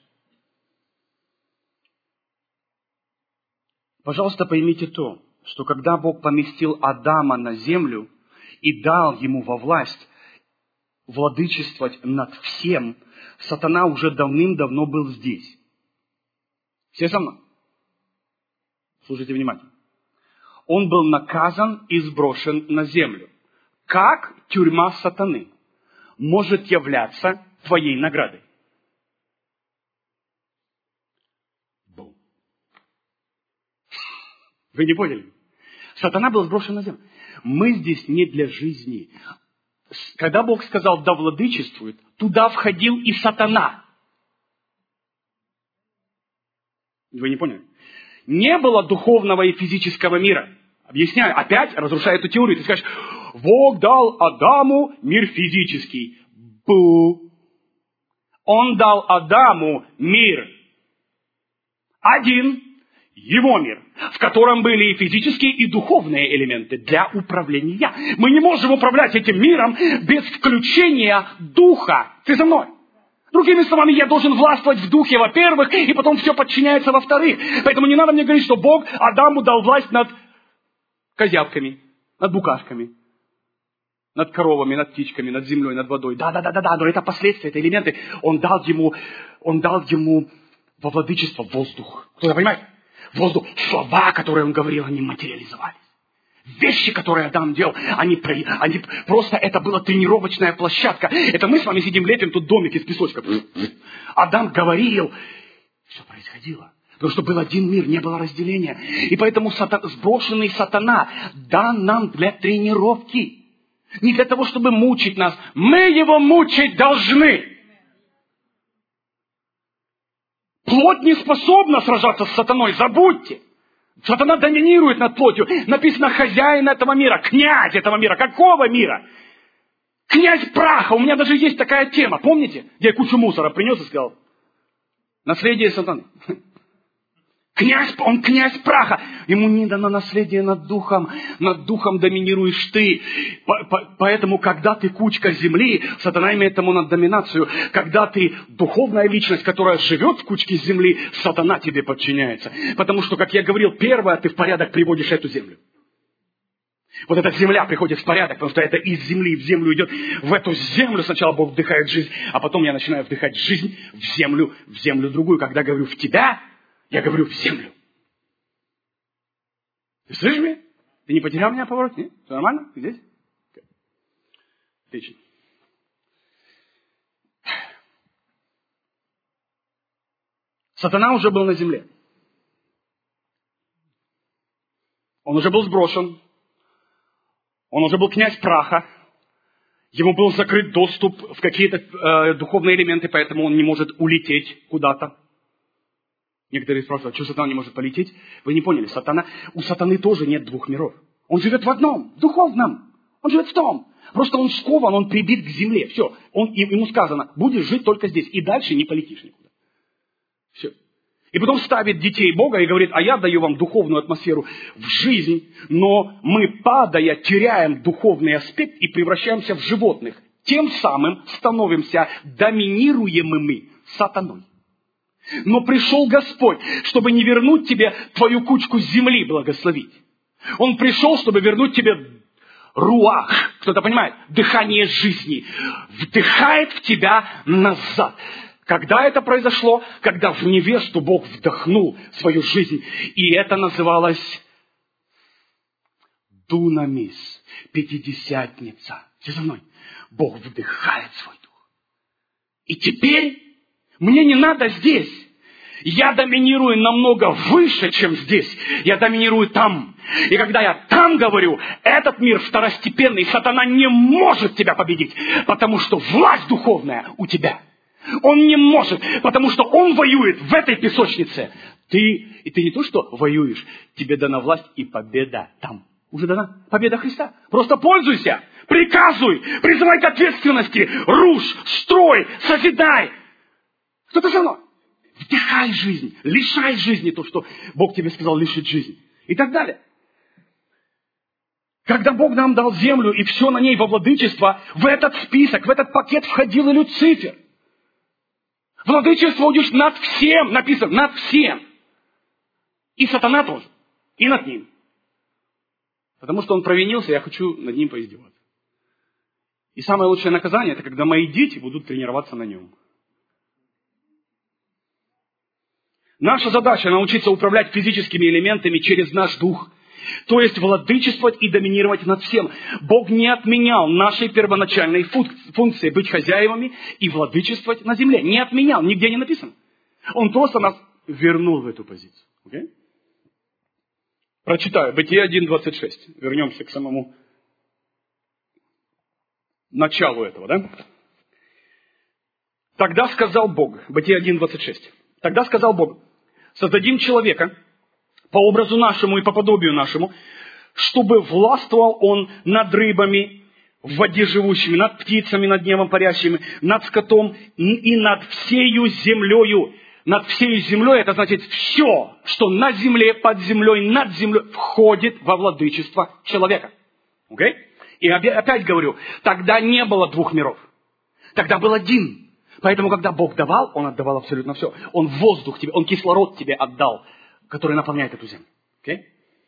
Пожалуйста, поймите то, что когда Бог поместил Адама на землю и дал ему во власть владычествовать над всем, сатана уже давным-давно был здесь. Все со мной? Слушайте внимательно. Он был наказан и сброшен на землю. Как тюрьма сатаны может являться твоей наградой? Вы не поняли? Сатана был сброшен на землю. Мы здесь не для жизни. Когда Бог сказал «да владычествует», туда входил и сатана. Вы не поняли? Не было духовного и физического мира. Объясняю, опять разрушаю эту теорию. Ты скажешь, Бог дал Адаму мир физический. Бу! Он дал Адаму мир один, его мир, в котором были и физические, и духовные элементы для управления. Мы не можем управлять этим миром без включения духа. Ты со мной? Другими словами, я должен властвовать в духе, во-первых, и потом все подчиняется, во-вторых. Поэтому не надо мне говорить, что Бог Адаму дал власть над козявками, над букашками, над коровами, над птичками, над землей, над водой. Да-да-да-да, но это последствия, это элементы. Он дал ему, он дал ему во владычество воздух. Кто-то понимает? Воздух, слова, которые он говорил, они материализовались. Вещи, которые Адам делал, они, они просто, это была тренировочная площадка. Это мы с вами сидим, лепим тут домик из песочка. Адам говорил, все происходило. Потому что был один мир, не было разделения. И поэтому сатан, сброшенный сатана дан нам для тренировки. Не для того, чтобы мучить нас. Мы его мучить должны. Плоть не способна сражаться с сатаной, забудьте. Сатана доминирует над плотью. Написано хозяин этого мира, князь этого мира. Какого мира? Князь праха. У меня даже есть такая тема, помните? Я кучу мусора принес и сказал, Наследие сатаны. Князь, он князь праха. Ему не дано наследие над духом. Над духом доминируешь ты. Поэтому, когда ты кучка земли, сатана имеет тому над доминацию. Когда ты духовная личность, которая живет в кучке земли, сатана тебе подчиняется. Потому что, как я говорил, первое, ты в порядок приводишь эту землю. Вот эта земля приходит в порядок, потому что это из земли в землю идет. В эту землю сначала Бог вдыхает жизнь, а потом я начинаю вдыхать жизнь в землю, в землю другую. Когда говорю в тебя, я говорю в землю. Ты слышишь меня? Ты не потерял меня поворот? Нет? Все нормально? Ты здесь? Отлично. Сатана уже был на земле. Он уже был сброшен. Он уже был князь праха. Ему был закрыт доступ в какие-то э, духовные элементы, поэтому он не может улететь куда-то. Некоторые спрашивают, что сатана не может полететь? Вы не поняли, сатана, у сатаны тоже нет двух миров. Он живет в одном, в духовном. Он живет в том. Просто он скован, он прибит к земле. Все. Он, ему сказано, будешь жить только здесь. И дальше не полетишь никуда. Все. И потом ставит детей Бога и говорит, а я даю вам духовную атмосферу в жизнь, но мы, падая, теряем духовный аспект и превращаемся в животных. Тем самым становимся доминируемыми сатаной. Но пришел Господь, чтобы не вернуть тебе твою кучку земли благословить. Он пришел, чтобы вернуть тебе руах. Кто-то понимает? Дыхание жизни. Вдыхает в тебя назад. Когда это произошло? Когда в невесту Бог вдохнул свою жизнь. И это называлось дунамис, пятидесятница. Все за мной. Бог вдыхает свой дух. И теперь мне не надо здесь. Я доминирую намного выше, чем здесь. Я доминирую там. И когда я там говорю, этот мир второстепенный, сатана не может тебя победить, потому что власть духовная у тебя. Он не может, потому что он воюет в этой песочнице. Ты, и ты не то, что воюешь, тебе дана власть и победа там. Уже дана победа Христа. Просто пользуйся, приказывай, призывай к ответственности, рушь, строй, созидай. Что-то все равно. Вдыхай жизнь, лишай жизни то, что Бог тебе сказал лишить жизни. И так далее. Когда Бог нам дал землю и все на ней во владычество, в этот список, в этот пакет входил и Люцифер. Владычество удишь над всем, написано, над всем. И сатана тоже, и над ним. Потому что он провинился, я хочу над ним поиздеваться. И самое лучшее наказание, это когда мои дети будут тренироваться на нем. Наша задача научиться управлять физическими элементами через наш дух. То есть владычествовать и доминировать над всем. Бог не отменял нашей первоначальной функции быть хозяевами и владычествовать на земле. Не отменял, нигде не написано. Он просто нас вернул в эту позицию. Okay? Прочитаю. Бытие один двадцать шесть. Вернемся к самому началу этого. Да? Тогда сказал Бог. Бытие один двадцать шесть. Тогда сказал Бог. Создадим человека по образу нашему и по подобию нашему, чтобы властвовал он над рыбами, в воде живущими, над птицами, над небом парящими, над скотом и над всею землею. Над всею землей, это значит все, что на земле, под землей, над землей, входит во владычество человека. Okay? И опять говорю, тогда не было двух миров. Тогда был один. Поэтому, когда Бог давал, Он отдавал абсолютно все. Он воздух тебе, Он кислород тебе отдал, который наполняет эту землю. Okay?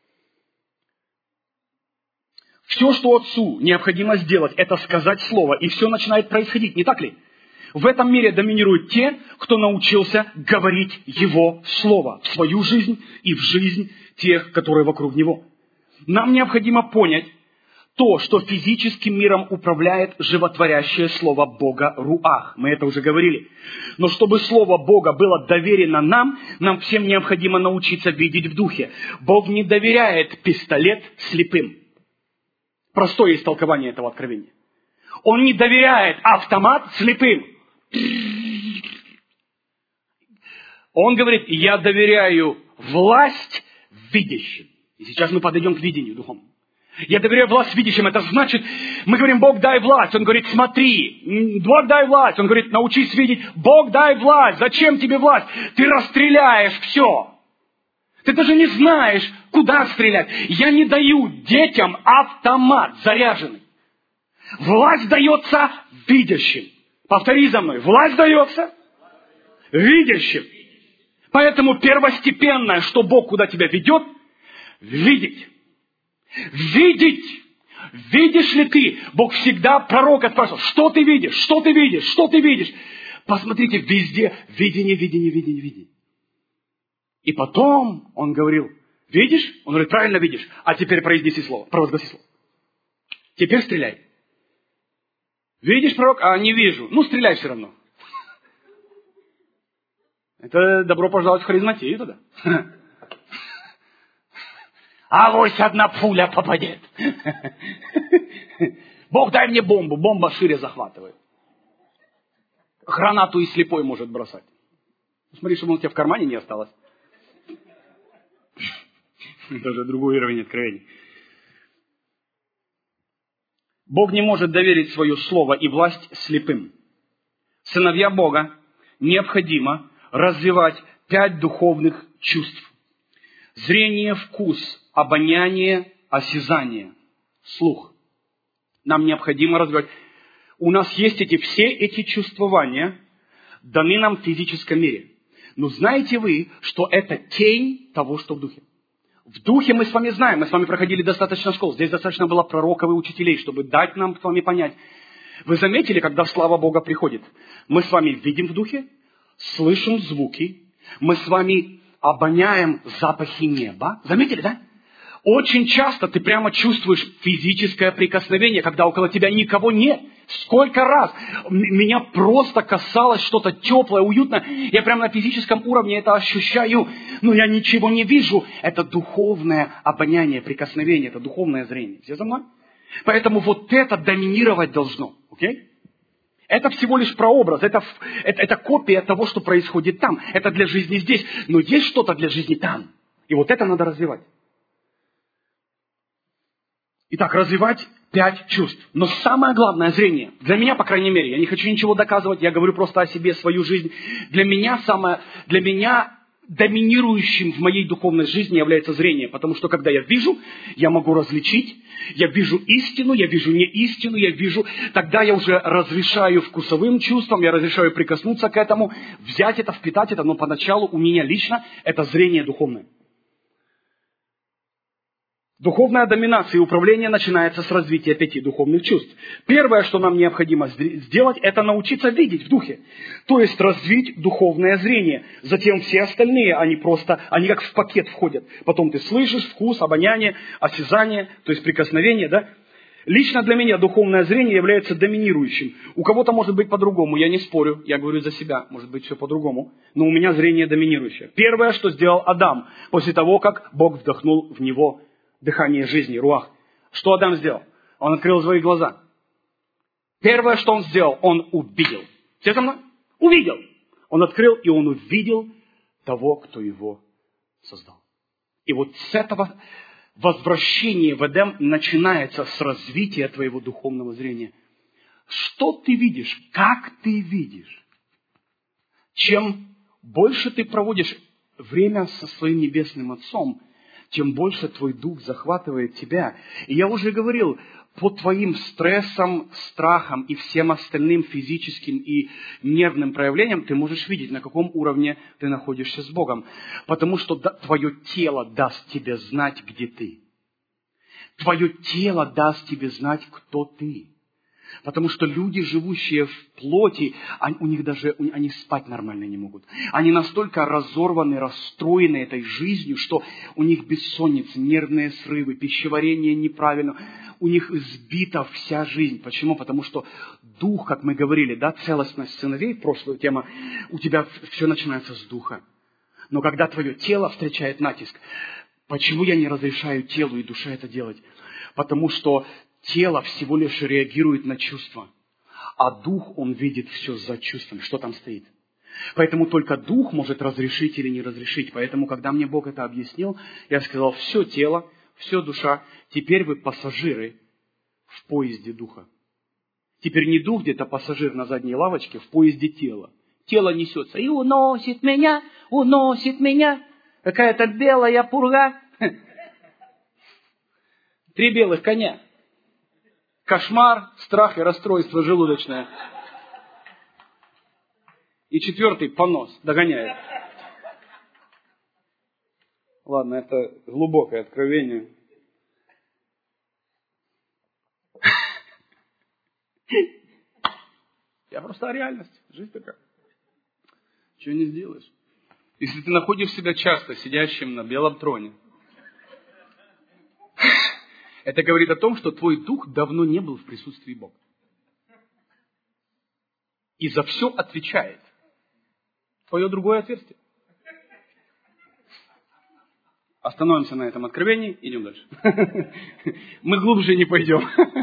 Все, что Отцу необходимо сделать, это сказать Слово, и все начинает происходить, не так ли? В этом мире доминируют те, кто научился говорить Его Слово в свою жизнь и в жизнь тех, которые вокруг Него. Нам необходимо понять то, что физическим миром управляет животворящее Слово Бога Руах. Мы это уже говорили. Но чтобы Слово Бога было доверено нам, нам всем необходимо научиться видеть в духе. Бог не доверяет пистолет слепым. Простое истолкование этого откровения. Он не доверяет автомат слепым. Он говорит, я доверяю власть видящим. И сейчас мы подойдем к видению духовному. Я доверяю власть видящим. Это значит, мы говорим, Бог, дай власть. Он говорит, смотри. Бог, дай власть. Он говорит, научись видеть. Бог, дай власть. Зачем тебе власть? Ты расстреляешь все. Ты даже не знаешь, куда стрелять. Я не даю детям автомат заряженный. Власть дается видящим. Повтори за мной. Власть дается видящим. Поэтому первостепенное, что Бог куда тебя ведет, видеть. Видеть. Видишь ли ты? Бог всегда пророка спрашивал, что ты видишь, что ты видишь, что ты видишь. Посмотрите, везде видение, видение, видение, видение. И потом он говорил, видишь? Он говорит, правильно видишь. А теперь произнеси слово, провозгласи слово. Теперь стреляй. Видишь, пророк? А, не вижу. Ну, стреляй все равно. Это добро пожаловать в харизматию туда. Авось одна пуля попадет. Бог, дай мне бомбу. Бомба шире захватывает. Гранату и слепой может бросать. Смотри, чтобы он у тебя в кармане не осталось. Это уже другой уровень откровений. Бог не может доверить свое слово и власть слепым. Сыновья Бога необходимо развивать пять духовных чувств. Зрение, вкус, обоняние, осязание, слух. Нам необходимо развивать. У нас есть эти, все эти чувствования, даны нам в физическом мире. Но знаете вы, что это тень того, что в духе? В духе мы с вами знаем, мы с вами проходили достаточно школ. Здесь достаточно было пророков и учителей, чтобы дать нам с вами понять. Вы заметили, когда слава Бога приходит? Мы с вами видим в духе, слышим звуки, мы с вами обоняем запахи неба. Заметили, да? Очень часто ты прямо чувствуешь физическое прикосновение, когда около тебя никого нет. Сколько раз меня просто касалось что-то теплое, уютное. Я прямо на физическом уровне это ощущаю, но я ничего не вижу. Это духовное обоняние, прикосновение, это духовное зрение. Все за мной? Поэтому вот это доминировать должно. Окей? Это всего лишь прообраз, это, это, это копия того, что происходит там. Это для жизни здесь, но есть что-то для жизни там. И вот это надо развивать. Итак, развивать пять чувств. Но самое главное зрение. Для меня, по крайней мере, я не хочу ничего доказывать, я говорю просто о себе, свою жизнь. Для меня самое, для меня доминирующим в моей духовной жизни является зрение. Потому что когда я вижу, я могу различить, я вижу истину, я вижу не истину, я вижу, тогда я уже разрешаю вкусовым чувствам, я разрешаю прикоснуться к этому, взять это, впитать это, но поначалу у меня лично это зрение духовное. Духовная доминация и управление начинается с развития пяти духовных чувств. Первое, что нам необходимо сделать, это научиться видеть в духе. То есть развить духовное зрение. Затем все остальные, они просто, они как в пакет входят. Потом ты слышишь вкус, обоняние, осязание, то есть прикосновение, да? Лично для меня духовное зрение является доминирующим. У кого-то может быть по-другому, я не спорю, я говорю за себя, может быть все по-другому. Но у меня зрение доминирующее. Первое, что сделал Адам после того, как Бог вдохнул в него дыхание жизни, руах. Что Адам сделал? Он открыл свои глаза. Первое, что он сделал, он увидел. Все со мной? Увидел. Он открыл, и он увидел того, кто его создал. И вот с этого возвращения в Эдем начинается с развития твоего духовного зрения. Что ты видишь? Как ты видишь? Чем больше ты проводишь время со своим Небесным Отцом, тем больше твой дух захватывает тебя. И я уже говорил, по твоим стрессам, страхам и всем остальным физическим и нервным проявлениям ты можешь видеть, на каком уровне ты находишься с Богом. Потому что твое тело даст тебе знать, где ты. Твое тело даст тебе знать, кто ты. Потому что люди, живущие в плоти, они, у них даже они спать нормально не могут. Они настолько разорваны, расстроены этой жизнью, что у них бессонница, нервные срывы, пищеварение неправильно. У них сбита вся жизнь. Почему? Потому что дух, как мы говорили, да, целостность сыновей, прошлая тема, у тебя все начинается с духа. Но когда твое тело встречает натиск, почему я не разрешаю телу и душе это делать? Потому что тело всего лишь реагирует на чувства, а дух, он видит все за чувствами, что там стоит. Поэтому только дух может разрешить или не разрешить. Поэтому, когда мне Бог это объяснил, я сказал, все тело, Все, душа, теперь вы пассажиры в поезде духа. Теперь не дух где-то пассажир на задней лавочке, в поезде тела. Тело несется и уносит меня, уносит меня. Какая-то белая пурга. Три белых коня. Кошмар, страх и расстройство желудочное. И четвертый понос догоняет. Ладно, это глубокое откровение. Я просто о реальности. Жизнь такая. Чего не сделаешь. Если ты находишь себя часто сидящим на белом троне, это говорит о том, что твой дух давно не был в присутствии Бога. И за все отвечает твое другое отверстие. Остановимся на этом откровении, идем дальше. Мы глубже не пойдем.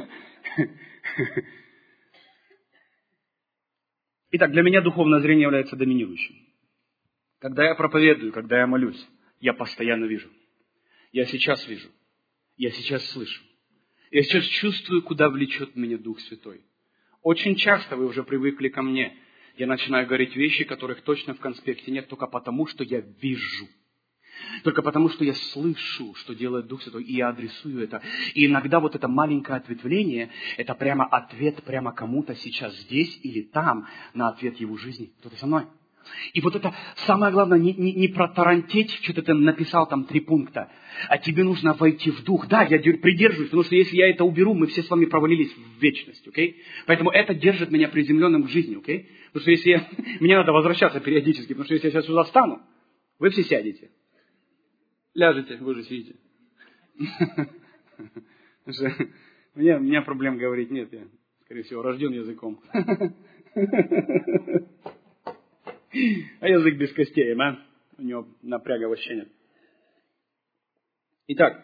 Итак, для меня духовное зрение является доминирующим. Когда я проповедую, когда я молюсь, я постоянно вижу. Я сейчас вижу. Я сейчас слышу. Я сейчас чувствую, куда влечет меня Дух Святой. Очень часто вы уже привыкли ко мне. Я начинаю говорить вещи, которых точно в конспекте нет, только потому, что я вижу. Только потому, что я слышу, что делает Дух Святой, и я адресую это. И иногда вот это маленькое ответвление, это прямо ответ прямо кому-то сейчас здесь или там на ответ его жизни. Кто-то со мной? И вот это самое главное, не, не, не протарантеть, что-то ты написал там три пункта, а тебе нужно войти в дух. Да, я придерживаюсь, потому что если я это уберу, мы все с вами провалились в вечность, окей? Okay? Поэтому это держит меня приземленным в жизни, окей? Okay? Потому что если я... Мне надо возвращаться периодически, потому что если я сейчас сюда встану, вы все сядете. Ляжете, вы же сидите. У меня, у меня проблем говорить нет, я, скорее всего, рожден языком. А язык без костей, а? У него напряга вообще нет. Итак,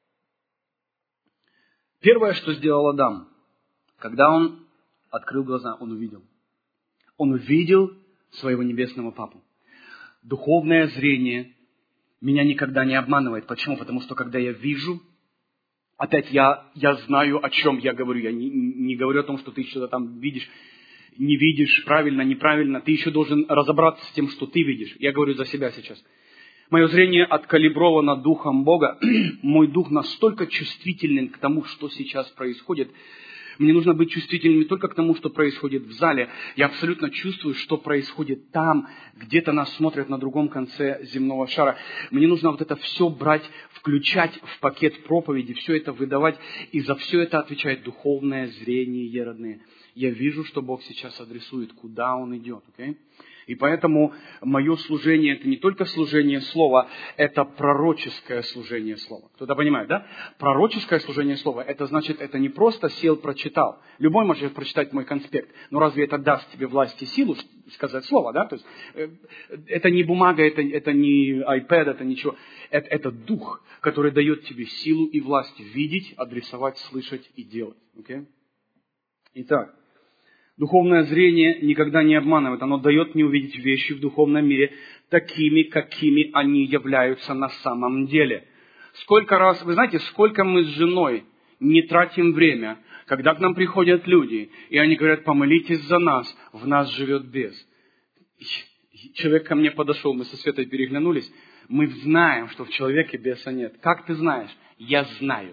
первое, что сделал Адам, когда он открыл глаза, он увидел. Он увидел своего небесного папу. Духовное зрение меня никогда не обманывает. Почему? Потому что когда я вижу, опять я, я знаю, о чем я говорю. Я не, не говорю о том, что ты что-то там видишь, не видишь, правильно, неправильно. Ты еще должен разобраться с тем, что ты видишь. Я говорю за себя сейчас. Мое зрение откалибровано Духом Бога. Мой дух настолько чувствителен к тому, что сейчас происходит. Мне нужно быть чувствительным не только к тому, что происходит в зале. Я абсолютно чувствую, что происходит там, где-то нас смотрят на другом конце земного шара. Мне нужно вот это все брать, включать в пакет проповеди, все это выдавать. И за все это отвечает духовное зрение, родные. Я вижу, что Бог сейчас адресует, куда Он идет. Okay? И поэтому мое служение – это не только служение слова, это пророческое служение слова. Кто-то понимает, да? Пророческое служение слова – это значит, это не просто сел, прочитал. Любой может прочитать мой конспект. Но разве это даст тебе власть и силу сказать слово, да? То есть, это не бумага, это, это не iPad, это ничего. Это, это дух, который дает тебе силу и власть видеть, адресовать, слышать и делать. Okay? Итак. Духовное зрение никогда не обманывает. Оно дает мне увидеть вещи в духовном мире такими, какими они являются на самом деле. Сколько раз, вы знаете, сколько мы с женой не тратим время, когда к нам приходят люди, и они говорят, помолитесь за нас, в нас живет бес. Человек ко мне подошел, мы со Светой переглянулись, мы знаем, что в человеке беса нет. Как ты знаешь? Я знаю.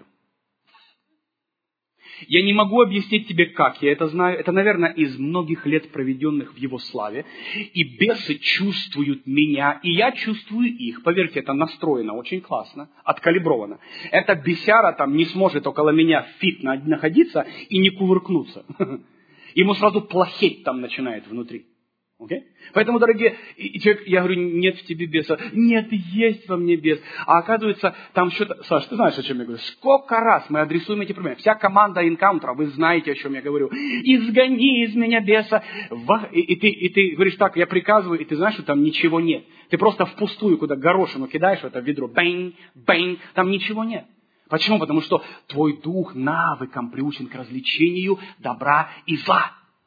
Я не могу объяснить тебе, как я это знаю. Это, наверное, из многих лет, проведенных в Его славе. И бесы чувствуют меня, и я чувствую их. Поверьте, это настроено очень классно, откалибровано. Эта бесяра там не сможет около меня фит находиться и не кувыркнуться. Ему сразу плохеть там начинает внутри. Okay? Поэтому, дорогие, и человек, я говорю, нет в тебе беса. Нет, есть во мне бес. А оказывается, там что-то... Саш, ты знаешь, о чем я говорю? Сколько раз мы адресуем эти проблемы? Вся команда Энкаунтера, вы знаете, о чем я говорю. Изгони из меня беса. И, и, ты, и ты говоришь так, я приказываю, и ты знаешь, что там ничего нет. Ты просто впустую, куда горошину кидаешь в это ведро. Бэнь, бэнь, там ничего нет. Почему? Потому что твой дух навыком приучен к развлечению добра и зла.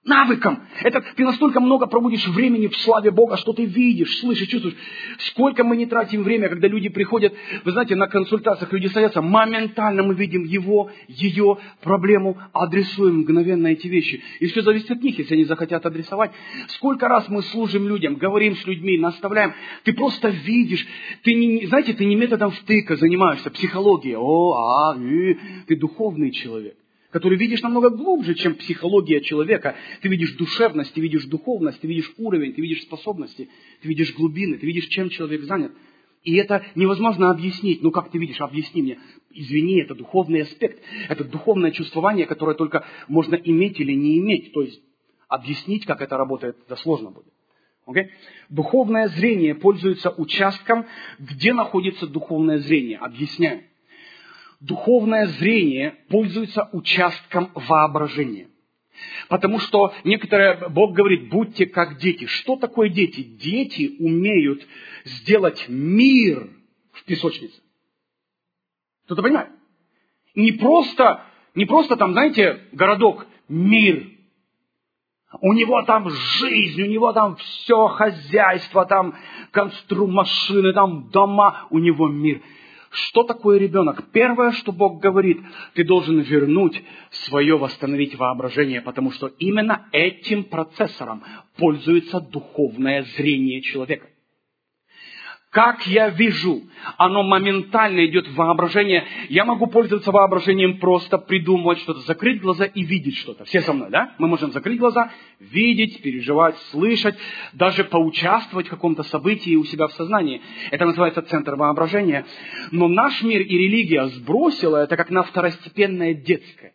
Навыком. Это ты настолько много проводишь времени в славе Бога, что ты видишь, слышишь, чувствуешь. Сколько мы не тратим время, когда люди приходят, вы знаете, на консультациях люди садятся, моментально мы видим его, ее проблему, адресуем мгновенно эти вещи. И все зависит от них, если они захотят адресовать. Сколько раз мы служим людям, говорим с людьми, наставляем. Ты просто видишь. Ты не, знаете, ты не методом втыка занимаешься, психологией. О, а, и, ты духовный человек, который видишь намного глубже, чем психология человека. Ты видишь душевность, ты видишь духовность, ты видишь уровень, ты видишь способности, ты видишь глубины, ты видишь, чем человек занят. И это невозможно объяснить. Ну как ты видишь? Объясни мне. Извини, это духовный аспект. Это духовное чувствование, которое только можно иметь или не иметь. То есть объяснить, как это работает, это сложно будет. Okay? Духовное зрение пользуется участком, где находится духовное зрение. Объясняю. Духовное зрение пользуется участком воображения. Потому что некоторые, Бог говорит, будьте как дети. Что такое дети? Дети умеют сделать мир в песочнице. Кто-то понимает? Не просто, не просто там, знаете, городок, мир. У него там жизнь, у него там все хозяйство, там констру машины, там дома, у него мир. Что такое ребенок? Первое, что Бог говорит, ты должен вернуть свое, восстановить воображение, потому что именно этим процессором пользуется духовное зрение человека. Как я вижу, оно моментально идет в воображение. Я могу пользоваться воображением, просто придумывать что-то, закрыть глаза и видеть что-то. Все со мной, да? Мы можем закрыть глаза, видеть, переживать, слышать, даже поучаствовать в каком-то событии у себя в сознании. Это называется центр воображения. Но наш мир и религия сбросила это как на второстепенное детское.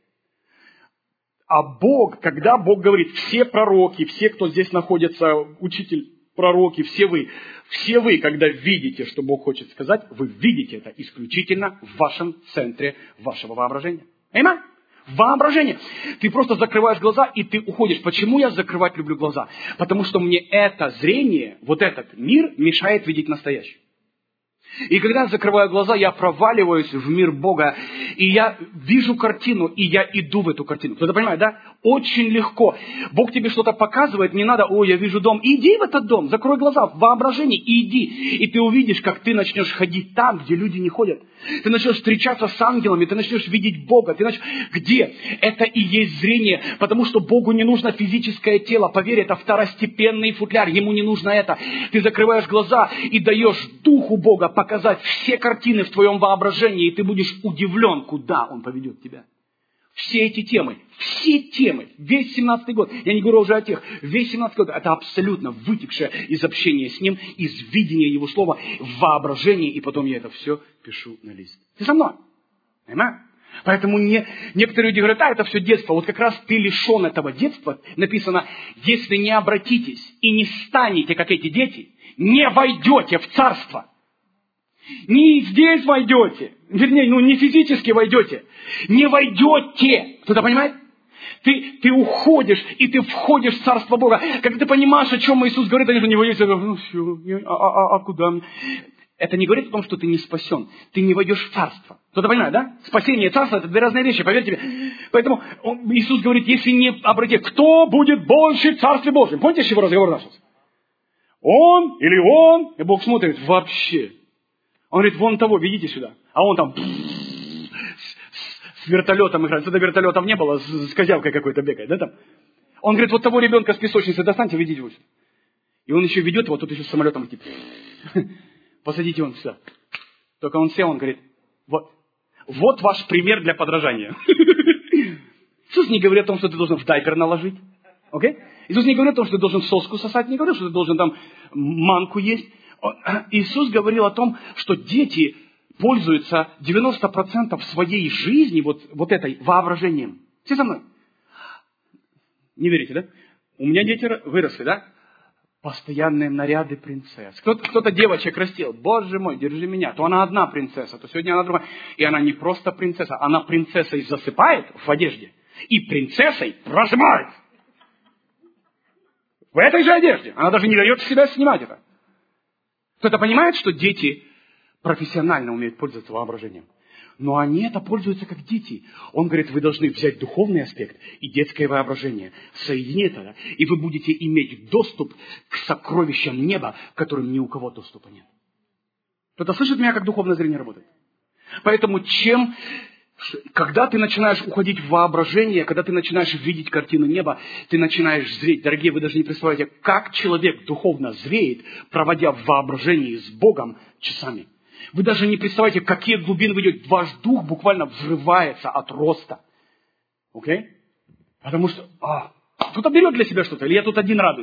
А Бог, когда Бог говорит, все пророки, все, кто здесь находится, учитель, пророки, все вы, все вы, когда видите, что Бог хочет сказать, вы видите это исключительно в вашем центре вашего воображения. Понимаете? Воображение. Ты просто закрываешь глаза, и ты уходишь. Почему я закрывать люблю глаза? Потому что мне это зрение, вот этот мир мешает видеть настоящее. И когда я закрываю глаза, я проваливаюсь в мир Бога, и я вижу картину, и я иду в эту картину. Кто-то понимает, да? Очень легко. Бог тебе что-то показывает, не надо, о, я вижу дом. Иди в этот дом, закрой глаза, в воображении, и иди. И ты увидишь, как ты начнешь ходить там, где люди не ходят. Ты начнешь встречаться с ангелами, ты начнешь видеть Бога. Ты начнешь... Где? Это и есть зрение, потому что Богу не нужно физическое тело. Поверь, это второстепенный футляр, ему не нужно это. Ты закрываешь глаза и даешь Духу Бога показать все картины в твоем воображении, и ты будешь удивлен, куда Он поведет тебя. Все эти темы, все темы, весь семнадцатый год, я не говорю уже о тех, весь семнадцатый год, это абсолютно вытекшее из общения с Ним, из видения Его Слова, в воображении, и потом я это все пишу на лист. Ты со мной? Понимаешь? Поэтому не, некоторые люди говорят, а, это все детство. Вот как раз ты лишен этого детства. Написано, если не обратитесь и не станете, как эти дети, не войдете в царство. Не здесь войдете, вернее, ну не физически войдете, не войдете. Кто-то понимает? Ты, ты уходишь, и ты входишь в Царство Бога. Когда ты понимаешь, о чем Иисус говорит, они же не войдете, ну все, а, а, а куда мне? Это не говорит о том, что ты не спасен. Ты не войдешь в Царство. Кто-то понимает, да? Спасение и Царство – это две разные вещи, поверьте мне. Поэтому он, Иисус говорит, если не обратите, кто будет больше в Царстве Божьем? Помните, с чего разговор начался? Он или он? И Бог смотрит, вообще. Он говорит, вон того, ведите сюда. А он там с вертолетом играет. Тогда вертолетов не было, с козявкой какой-то бегает, да там? Он говорит, вот того ребенка с песочницы достаньте, ведите его сюда. И он еще ведет его, тут еще с самолетом летит. Посадите его сюда. Только он сел, он говорит, вот, вот ваш пример для подражания. Иисус не говорит о том, что ты должен в дайпер наложить. Okay? Иисус не говорит о том, что ты должен соску сосать, не говорит, что ты должен там манку есть. Иисус говорил о том, что дети пользуются девяносто процентов своей жизни вот, вот этой воображением. Все со мной? Не верите, да? У меня дети выросли, да? Постоянные наряды принцесс. Кто-то, кто-то девочек растил. Боже мой, держи меня. То она одна принцесса, то сегодня она другая. И она не просто принцесса, она принцессой засыпает в одежде и принцессой прожимает. В этой же одежде. Она даже не дает себя снимать это. Кто-то понимает, что дети профессионально умеют пользоваться воображением. Но они это пользуются как дети. Он говорит, вы должны взять духовный аспект и детское воображение, соединить это, и вы будете иметь доступ к сокровищам неба, к которым ни у кого доступа нет. Кто-то слышит меня, как духовное зрение работает? Поэтому чем... Когда ты начинаешь уходить в воображение, когда ты начинаешь видеть картину неба, ты начинаешь зреть. Дорогие, вы даже не представляете, как человек духовно зреет, проводя в воображении с Богом часами. Вы даже не представляете, какие глубины вы идете. Ваш дух буквально взрывается от роста. Окей? Okay? Потому что... А, кто-то берет для себя что-то, или я тут один радуюсь?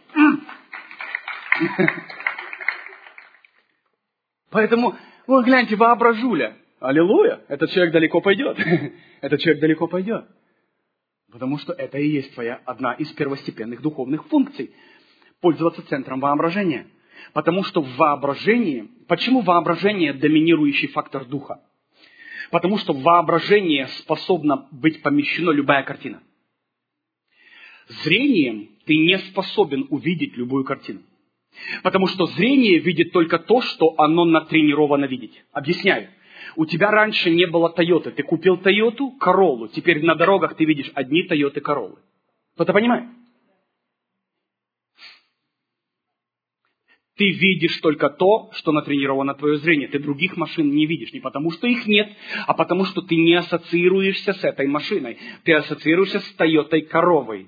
Поэтому, вы гляньте, воображуля. Аллилуйя! Этот человек далеко пойдет. Этот человек далеко пойдет. Потому что это и есть твоя одна из первостепенных духовных функций. Пользоваться центром воображения. Потому что в воображении... Почему воображение доминирующий фактор духа? Потому что в воображение способна быть помещена любая картина. Зрением ты не способен увидеть любую картину. Потому что зрение видит только то, что оно натренировано видеть. Объясняю. У тебя раньше не было Тойоты. Ты купил Тойоту, Короллу. Теперь на дорогах ты видишь одни Тойоты, Короллы. Кто-то понимает? Ты видишь только то, что натренировано твое зрение. Ты других машин не видишь. Не потому, что их нет, а потому, что ты не ассоциируешься с этой машиной. Ты ассоциируешься с Тойотой Коровой.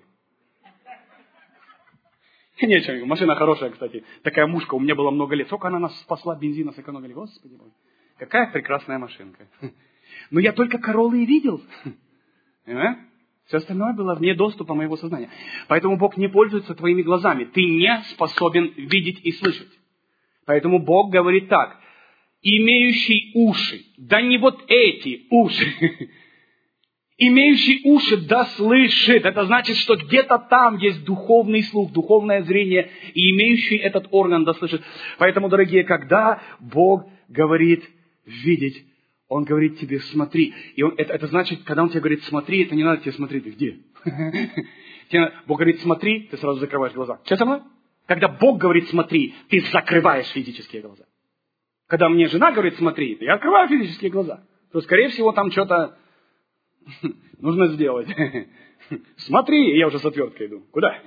Нечего, машина хорошая, кстати. Такая мушка, у меня было много лет. Сколько она нас спасла, бензина сэкономили. Господи Боже. Какая прекрасная машинка. Но я только Короллы и видел. Понимаешь? Все остальное было вне доступа моего сознания. Поэтому Бог не пользуется твоими глазами. Ты не способен видеть и слышать. Поэтому Бог говорит так. Имеющий уши, да не вот эти уши. Имеющий уши, да слышит. Это значит, что где-то там есть духовный слух, духовное зрение. И имеющий этот орган да слышит. Поэтому, дорогие, когда Бог говорит видеть, Он говорит тебе, смотри. И он, это, это значит, когда Он тебе говорит, смотри, это не надо тебе смотреть, ты где? Бог говорит, смотри, ты сразу закрываешь глаза. Что со мной? Когда Бог говорит, смотри, ты закрываешь физические глаза. Когда мне жена говорит, смотри, я открываю физические глаза. То, скорее всего, там что-то нужно сделать. Смотри, и я уже с отверткой иду. Куда?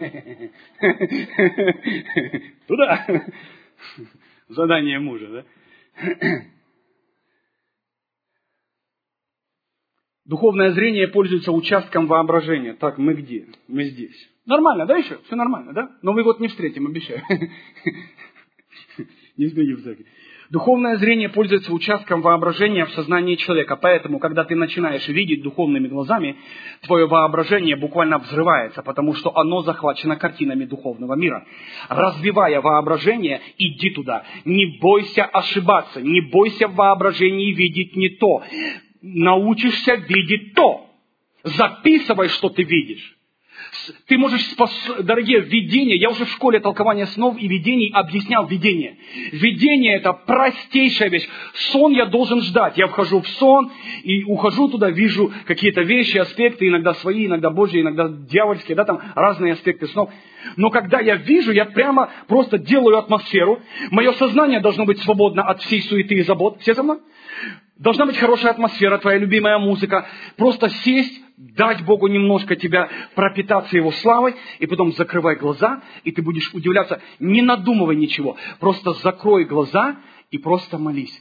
Туда. Задание мужа, да? Духовное зрение пользуется участком воображения. Так, мы где? Мы здесь. Нормально, да, еще? Все нормально, да? Новый год не встретим, обещаю. Не встретим в церкви. Духовное зрение пользуется участком воображения в сознании человека. Поэтому, когда ты начинаешь видеть духовными глазами, твое воображение буквально взрывается, потому что оно захвачено картинами духовного мира. Развивая воображение, иди туда. Не бойся ошибаться, не бойся в воображении видеть не то. Научишься видеть то. Записывай, что ты видишь. Ты можешь, спас... дорогие, видение, я уже в школе толкования снов и видений объяснял видение. Видение это простейшая вещь. Сон я должен ждать. Я вхожу в сон и ухожу туда, вижу какие-то вещи, аспекты, иногда свои, иногда Божьи, иногда дьявольские, да, там разные аспекты снов. Но когда я вижу, я прямо просто делаю атмосферу. Мое сознание должно быть свободно от всей суеты и забот. Все со мной? Должна быть хорошая атмосфера, твоя любимая музыка. Просто сесть, дать Богу немножко тебя пропитаться Его славой, и потом закрывай глаза, и ты будешь удивляться. Не надумывай ничего. Просто закрой глаза и просто молись.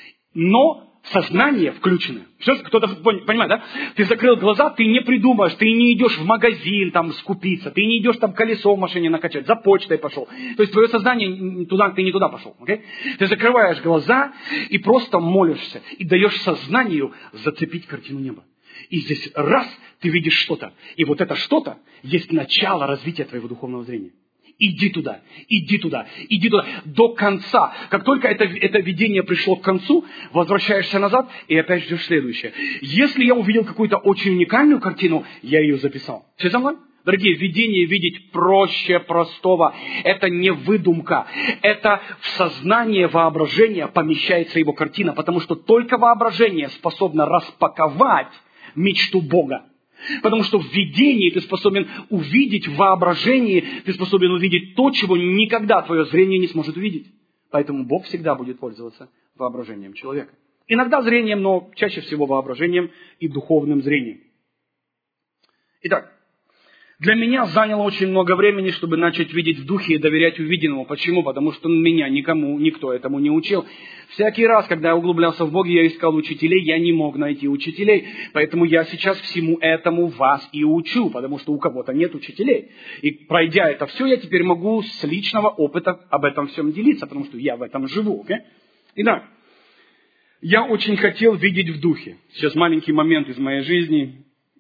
Но сознание включено. Все, кто-то понимает, да? Ты закрыл глаза, ты не придумаешь, ты не идешь в магазин там скупиться, ты не идешь там колесо в машине накачать, за почтой пошел. То есть твое сознание туда, ты не туда пошел. Okay? Ты закрываешь глаза и просто молишься, и даешь сознанию зацепить картину неба. И здесь раз ты видишь что-то, и вот это что-то есть начало развития твоего духовного зрения. Иди туда, иди туда, иди туда, до конца. Как только это, это видение пришло к концу, возвращаешься назад и опять ждешь следующее. Если я увидел какую-то очень уникальную картину, я ее записал. Все со мной? Дорогие, видение видеть проще простого. Это не выдумка. Это в сознание воображения помещается его картина, потому что только воображение способно распаковать мечту Бога. Потому что в видении ты способен увидеть, в воображении ты способен увидеть то, чего никогда твое зрение не сможет увидеть. Поэтому Бог всегда будет пользоваться воображением человека. Иногда зрением, но чаще всего воображением и духовным зрением. Итак, для меня заняло очень много времени, чтобы начать видеть в духе и доверять увиденному. Почему? Потому что меня никому, никто этому не учил. Всякий раз, когда я углублялся в Бога, я искал учителей, я не мог найти учителей. Поэтому я сейчас всему этому вас и учу, потому что у кого-то нет учителей. И пройдя это все, я теперь могу с личного опыта об этом всем делиться, потому что я в этом живу. Okay? Итак, я очень хотел видеть в духе. Сейчас маленький момент из моей жизни.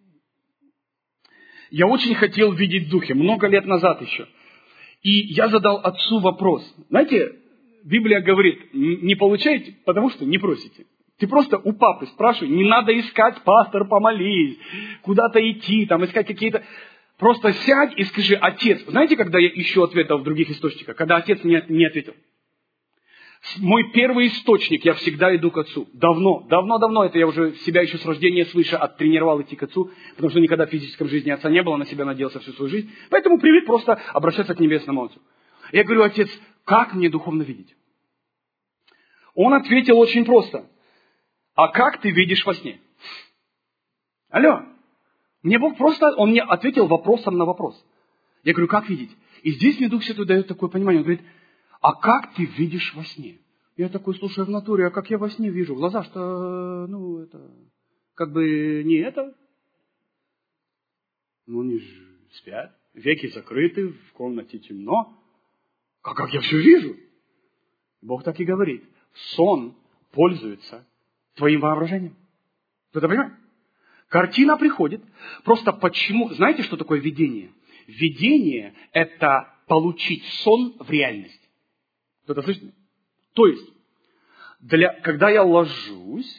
Я очень хотел видеть в духе, много лет назад еще. И я задал отцу вопрос. Знаете, Библия говорит, не получаете, потому что не просите. Ты просто у папы спрашивай, не надо искать, пастор, помолись, куда-то идти, там искать какие-то... Просто сядь и скажи, отец. Знаете, когда я ищу ответов в других источниках? Когда отец не, не ответил. Мой первый источник, я всегда иду к отцу. Давно, давно-давно, это я уже себя еще с рождения свыше оттренировал идти к отцу, потому что никогда в физическом жизни отца не было, на себя надеялся всю свою жизнь. Поэтому привык просто обращаться к небесному отцу. Я говорю, отец, как мне духовно видеть? Он ответил очень просто. А как ты видишь во сне? Алло. Мне Бог просто, он мне ответил вопросом на вопрос. Я говорю, как видеть? И здесь мне Дух Святой дает такое понимание. Он говорит, а как ты видишь во сне? Я такой, слушай, в натуре, а как я во сне вижу? Глаза что, ну, это, как бы не это. Ну, они же спят, веки закрыты, в комнате темно. А как я все вижу? Бог так и говорит. Сон пользуется твоим воображением. Кто-то понимает? Картина приходит. Просто почему? Знаете, что такое видение? Видение – это получить сон в реальность. Кто-то слышит? То есть, для, когда я ложусь,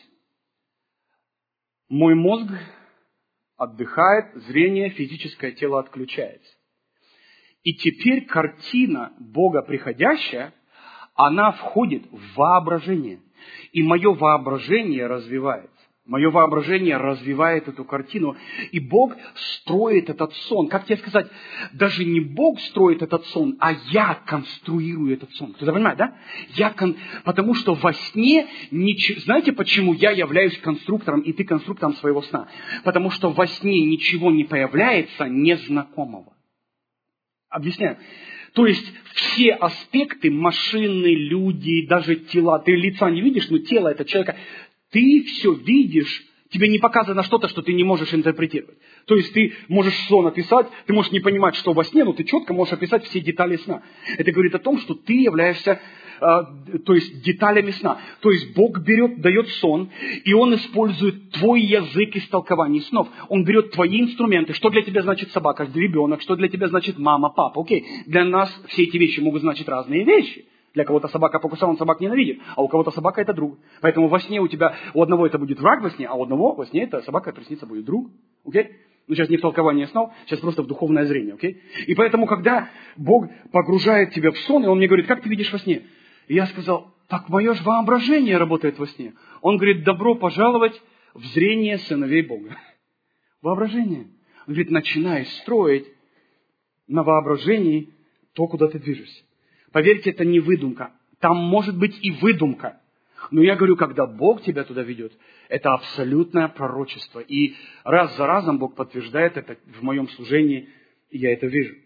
мой мозг отдыхает, зрение, физическое тело отключается. И теперь картина Бога приходящая, она входит в воображение. И мое воображение развивается. Мое воображение развивает эту картину, и Бог строит этот сон. Как тебе сказать, даже не Бог строит этот сон, а я конструирую этот сон. Кто-то понимает, да? Я кон... Потому что во сне, нич... знаете, почему я являюсь конструктором, и ты конструктором своего сна? Потому что во сне ничего не появляется незнакомого. Объясняю. То есть все аспекты, машины, люди, даже тела, ты лица не видишь, но тело этого человека... Ты все видишь, тебе не показано что-то, что ты не можешь интерпретировать. То есть ты можешь сон описать, ты можешь не понимать, что во сне, но ты четко можешь описать все детали сна. Это говорит о том, что ты являешься, э, то есть деталями сна. То есть Бог берет, дает сон, и Он использует твой язык истолкований снов. Он берет твои инструменты. Что для тебя значит собака, ребенок, что для тебя значит мама, папа. Окей, для нас все эти вещи могут значить разные вещи. Для кого-то собака покусала, он собак ненавидит, а у кого-то собака это друг. Поэтому во сне у тебя, у одного это будет враг во сне, а у одного во сне это собака приснится будет друг. Окей? Ну, сейчас не в толкование снов, сейчас просто в духовное зрение. Окей? И поэтому, когда Бог погружает тебя в сон, и Он мне говорит, как ты видишь во сне? И я сказал, так мое же воображение работает во сне. Он говорит, добро пожаловать в зрение сыновей Бога. Воображение. Он говорит, начинай строить на воображении то, куда ты движешься. Поверьте, это не выдумка. Там может быть и выдумка. Но я говорю, когда Бог тебя туда ведет, это абсолютное пророчество. И раз за разом Бог подтверждает это в моем служении, и я это вижу.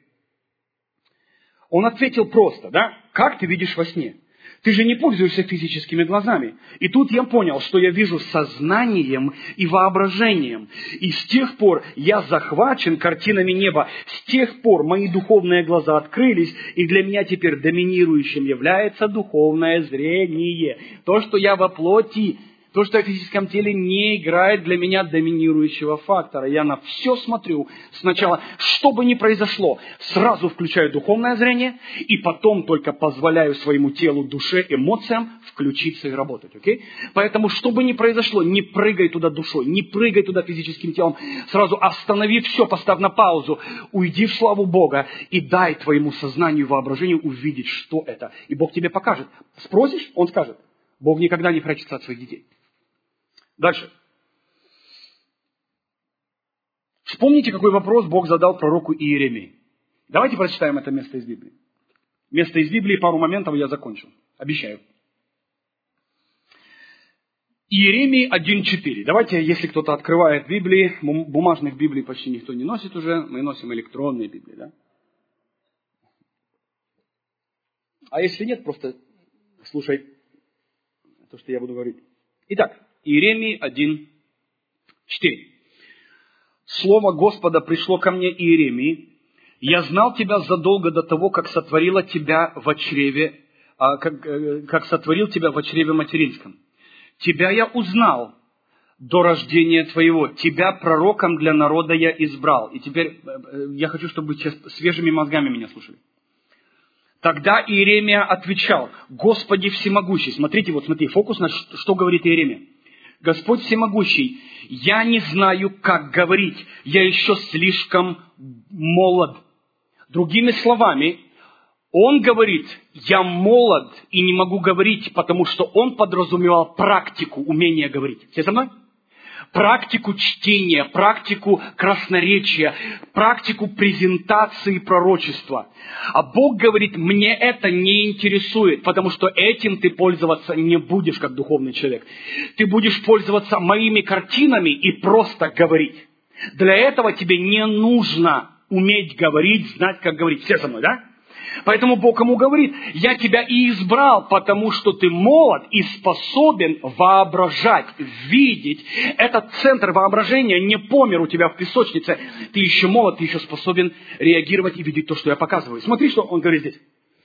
Он ответил просто, да? Как ты видишь во сне? Ты же не пользуешься физическими глазами. И тут я понял, что я вижу сознанием и воображением. И с тех пор я захвачен картинами неба. С тех пор мои духовные глаза открылись, и для меня теперь доминирующим является духовное зрение. То, что я во плоти, то, что я в физическом теле, не играет для меня доминирующего фактора. Я на все смотрю сначала, что бы ни произошло, сразу включаю духовное зрение, и потом только позволяю своему телу, душе, эмоциям включиться и работать. Okay? Поэтому, что бы ни произошло, не прыгай туда душой, не прыгай туда физическим телом. Сразу останови все, поставь на паузу, уйди в славу Бога и дай твоему сознанию и воображению увидеть, что это. И Бог тебе покажет. Спросишь, Он скажет. Бог никогда не прячется от своих детей. Дальше. Вспомните, какой вопрос Бог задал пророку Иеремии. Давайте прочитаем это место из Библии. Место из Библии, пару моментов, я закончу. Обещаю. Иеремии один четыре. Давайте, если кто-то открывает Библии, бумажных Библий почти никто не носит уже, мы носим электронные Библии, да? А если нет, просто слушай то, что я буду говорить. Итак, Иеремии один четыре. Слово Господа пришло ко мне, Иеремии. Я знал тебя задолго до того, как сотворила тебя в чреве, как, как сотворил тебя в чреве материнском. Тебя я узнал до рождения твоего. Тебя пророком для народа я избрал. И теперь я хочу, чтобы вы сейчас свежими мозгами меня слушали. Тогда Иеремия отвечал: Господи всемогущий. Смотрите, вот смотри, фокус на что говорит Иеремия. Господь всемогущий, я не знаю, как говорить. Я еще слишком молод. Другими словами, он говорит: я молод и не могу говорить, потому что он подразумевал практику, умение говорить. Все со мной? Практику чтения, практику красноречия, практику презентации пророчества. А Бог говорит: мне это не интересует, потому что этим ты пользоваться не будешь, как духовный человек. Ты будешь пользоваться моими картинами и просто говорить. Для этого тебе не нужно уметь говорить, знать, как говорить. Все со мной, да? Поэтому Бог ему говорит: я тебя и избрал, потому что ты молод и способен воображать, видеть. Этот центр воображения не помер у тебя в песочнице. Ты еще молод, ты еще способен реагировать и видеть то, что я показываю. Смотри, что он говорит здесь.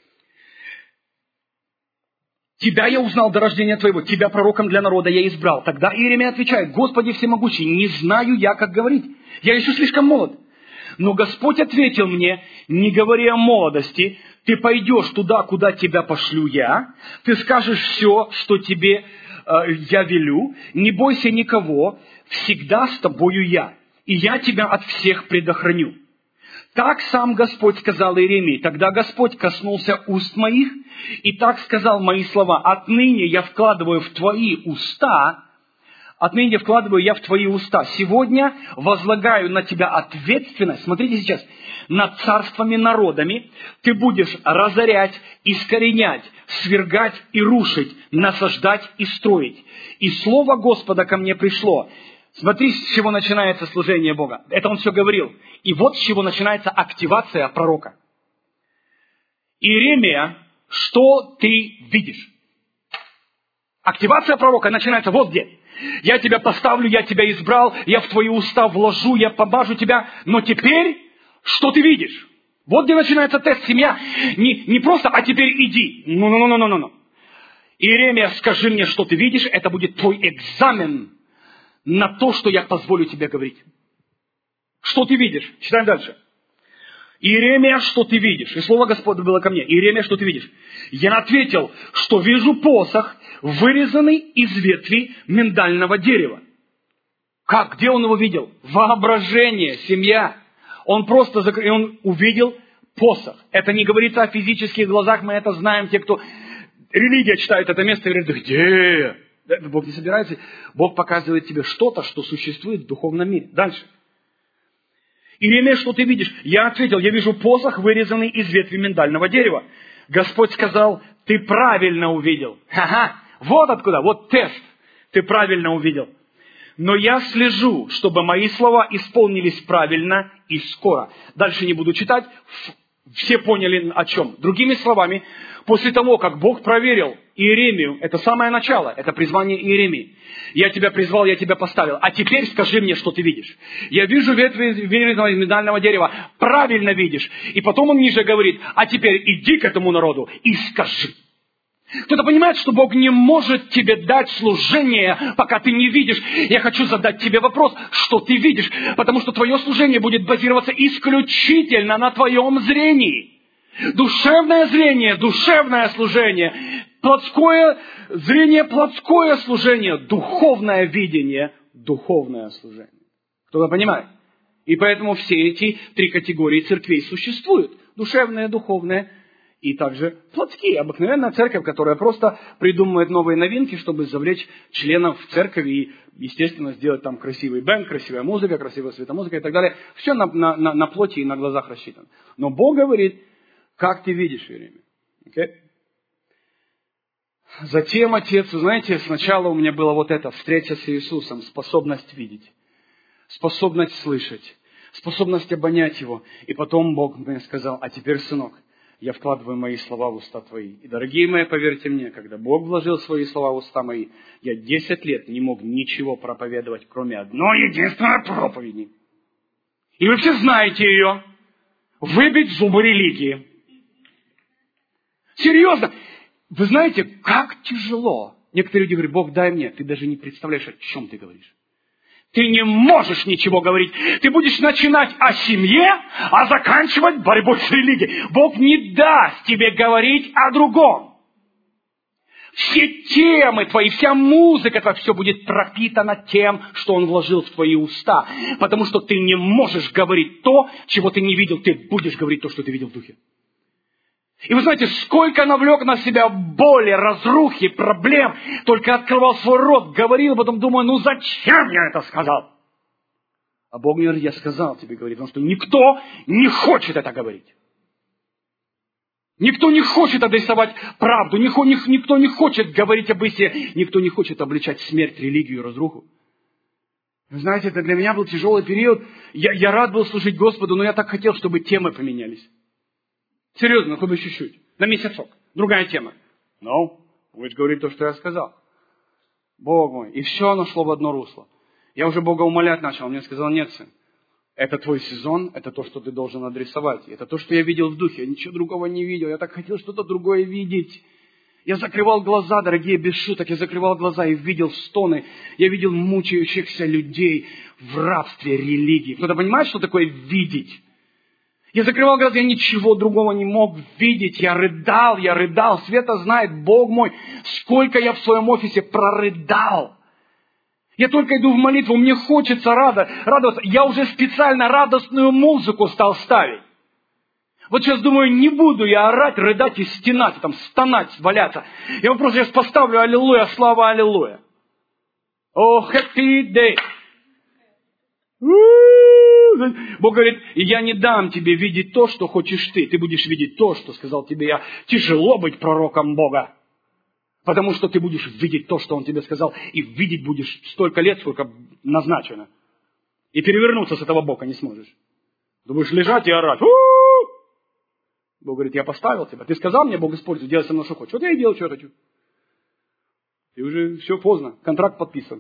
Тебя я узнал до рождения твоего, тебя пророком для народа я избрал. Тогда Иеремия отвечает: Господи всемогущий, не знаю я, как говорить. Я еще слишком молод. Но Господь ответил мне: не говори о молодости, ты пойдешь туда, куда тебя пошлю я, ты скажешь все, что тебе э, я велю, не бойся никого, всегда с тобою я, и я тебя от всех предохраню. Так сам Господь сказал Иеремии. Тогда Господь коснулся уст моих, и так сказал мои слова: отныне я вкладываю в твои уста, Отныне вкладываю я в твои уста. Сегодня возлагаю на тебя ответственность. Смотрите сейчас. Над царствами народами ты будешь разорять, искоренять, свергать и рушить, насаждать и строить. И слово Господа ко мне пришло. Смотри, с чего начинается служение Бога. Это он все говорил. И вот с чего начинается активация пророка. Иеремия, что ты видишь? Активация пророка начинается вот где. Я тебя поставлю, я тебя избрал, я в твои уста вложу, я помажу тебя. Но теперь, что ты видишь? Вот где начинается тест. Семья не, не просто, а теперь иди. Ну-ну-ну-ну-ну-ну. Иеремия, скажи мне, что ты видишь. Это будет твой экзамен на то, что я позволю тебе говорить. Что ты видишь? Читаем дальше. Иеремия, что ты видишь? И слово Господа было ко мне. Иеремия, что ты видишь? Я ответил, что вижу посох, вырезанный из ветви миндального дерева. Как? Где он его видел? Воображение, семья. Он просто закрыл, он увидел посох. Это не говорится о физических глазах, мы это знаем. Те, кто религия читает это место, говорят: да где? Бог не собирается. Бог показывает тебе что-то, что существует в духовном мире. Дальше. Иеремия, что ты видишь? Я ответил: я вижу посох, вырезанный из ветви миндального дерева. Господь сказал: ты правильно увидел. Ха-ха, вот откуда, вот тест. Ты правильно увидел. Но я слежу, чтобы мои слова исполнились правильно и скоро. Дальше не буду читать. Все поняли о чем. Другими словами, после того, как Бог проверил Иеремию, это самое начало, это призвание Иеремии. Я тебя призвал, я тебя поставил. А теперь скажи мне, что ты видишь. Я вижу ветви вырезанного из миндального дерева. Правильно видишь. И потом он ниже говорит: а теперь иди к этому народу и скажи. Кто-то понимает, что Бог не может тебе дать служение, пока ты не видишь. Я хочу задать тебе вопрос, что ты видишь, потому что твое служение будет базироваться исключительно на твоем зрении. Душевное зрение, душевное служение, плотское зрение, плотское служение, духовное видение, духовное служение. Кто-то понимает? И поэтому все эти три категории церквей существуют. Душевное, духовное и также плотские. Обыкновенная церковь, которая просто придумывает новые новинки, чтобы завлечь членов в церковь и, естественно, сделать там красивый бэнд, красивая музыка, красивая светомузыка и так далее. Все на, на, на, на плоти и на глазах рассчитано. Но Бог говорит: как ты видишь, Иеремия? Okay? Затем, Отец, знаете, сначала у меня была вот эта встреча с Иисусом, способность видеть, способность слышать, способность обонять Его. И потом Бог мне сказал: а теперь, сынок, я вкладываю мои слова в уста твои. И, дорогие мои, поверьте мне, когда Бог вложил свои слова в уста мои, я десять лет не мог ничего проповедовать, кроме одной единственной проповеди. И вы все знаете ее. Выбить зубы религии. Серьезно. Вы знаете, как тяжело. Некоторые люди говорят: Бог, дай мне. Ты даже не представляешь, о чем ты говоришь. Ты не можешь ничего говорить. Ты будешь начинать о семье, а заканчивать борьбой с религией. Бог не даст тебе говорить о другом. Все темы твои, вся музыка твоя, все будет пропитано тем, что Он вложил в твои уста. Потому что ты не можешь говорить то, чего ты не видел. Ты будешь говорить то, что ты видел в духе. И вы знаете, сколько навлек на себя боли, разрухи, проблем. Только открывал свой рот, говорил, потом думаю: ну зачем я это сказал? А Бог мне говорит: я сказал тебе говорить, потому что никто не хочет это говорить. Никто не хочет адресовать правду, никто не хочет говорить об истине, никто не хочет обличать смерть, религию, разруху. Вы знаете, это для меня был тяжелый период. Я, я рад был служить Господу, но я так хотел, чтобы темы поменялись. Серьезно, хоть бы чуть-чуть. На месяцок. Другая тема. Ну, вы же говорите то, что я сказал. Бог мой. И все оно шло в одно русло. Я уже Бога умолять начал. Он мне сказал: нет, сын, это твой сезон, это то, что ты должен адресовать. Это то, что я видел в духе. Я ничего другого не видел. Я так хотел что-то другое видеть. Я закрывал глаза, дорогие, без шуток. Я закрывал глаза и видел стоны. Я видел мучающихся людей в рабстве религии. Кто-то понимает, что такое видеть? Я закрывал глаза, я ничего другого не мог видеть. Я рыдал, я рыдал. Света знает, Бог мой, сколько я в своем офисе прорыдал. Я только иду в молитву, мне хочется радоваться. Я уже специально радостную музыку стал ставить. Вот сейчас думаю, не буду я орать, рыдать и стенать, и там стонать, валяться. Я вам просто сейчас поставлю аллилуйя, слава аллилуйя. О, happy day. Бог говорит: и я не дам тебе видеть то, что хочешь ты. Ты будешь видеть то, что сказал тебе я. Тяжело быть пророком Бога. Потому что ты будешь видеть то, что Он тебе сказал. И видеть будешь столько лет, сколько назначено. И перевернуться с этого бока не сможешь. Ты будешь лежать и орать. У-у-у! Бог говорит: я поставил тебя. Ты сказал мне, Бог использует, делай со мной, что хочешь. Вот я и делаю, что я хочу. И уже все поздно. Контракт подписан.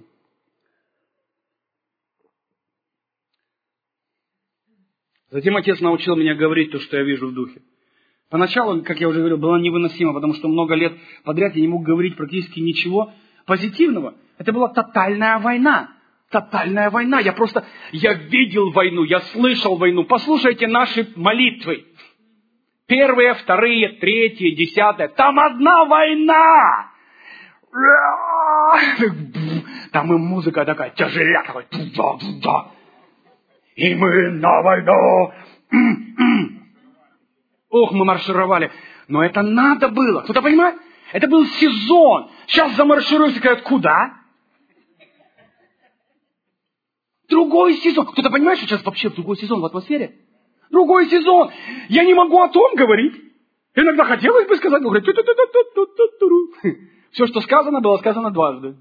Затем Отец научил меня говорить то, что я вижу в духе. Поначалу, как я уже говорил, было невыносимо, потому что много лет подряд я не мог говорить практически ничего позитивного. Это была тотальная война. Тотальная война. Я просто, я видел войну, я слышал войну. Послушайте наши молитвы. Первые, вторые, третьи, десятые. Там одна война. Там и музыка такая, тяжеляк такой. И мы на войну. Ох, мы маршировали. Но это надо было. Кто-то понимает? Это был сезон. Сейчас замаршируют и говорят: куда? Другой сезон. Кто-то понимает, что сейчас вообще другой сезон в атмосфере? Другой сезон. Я не могу о том говорить. Иногда хотелось бы сказать, но говорят: все, что сказано, было сказано дважды.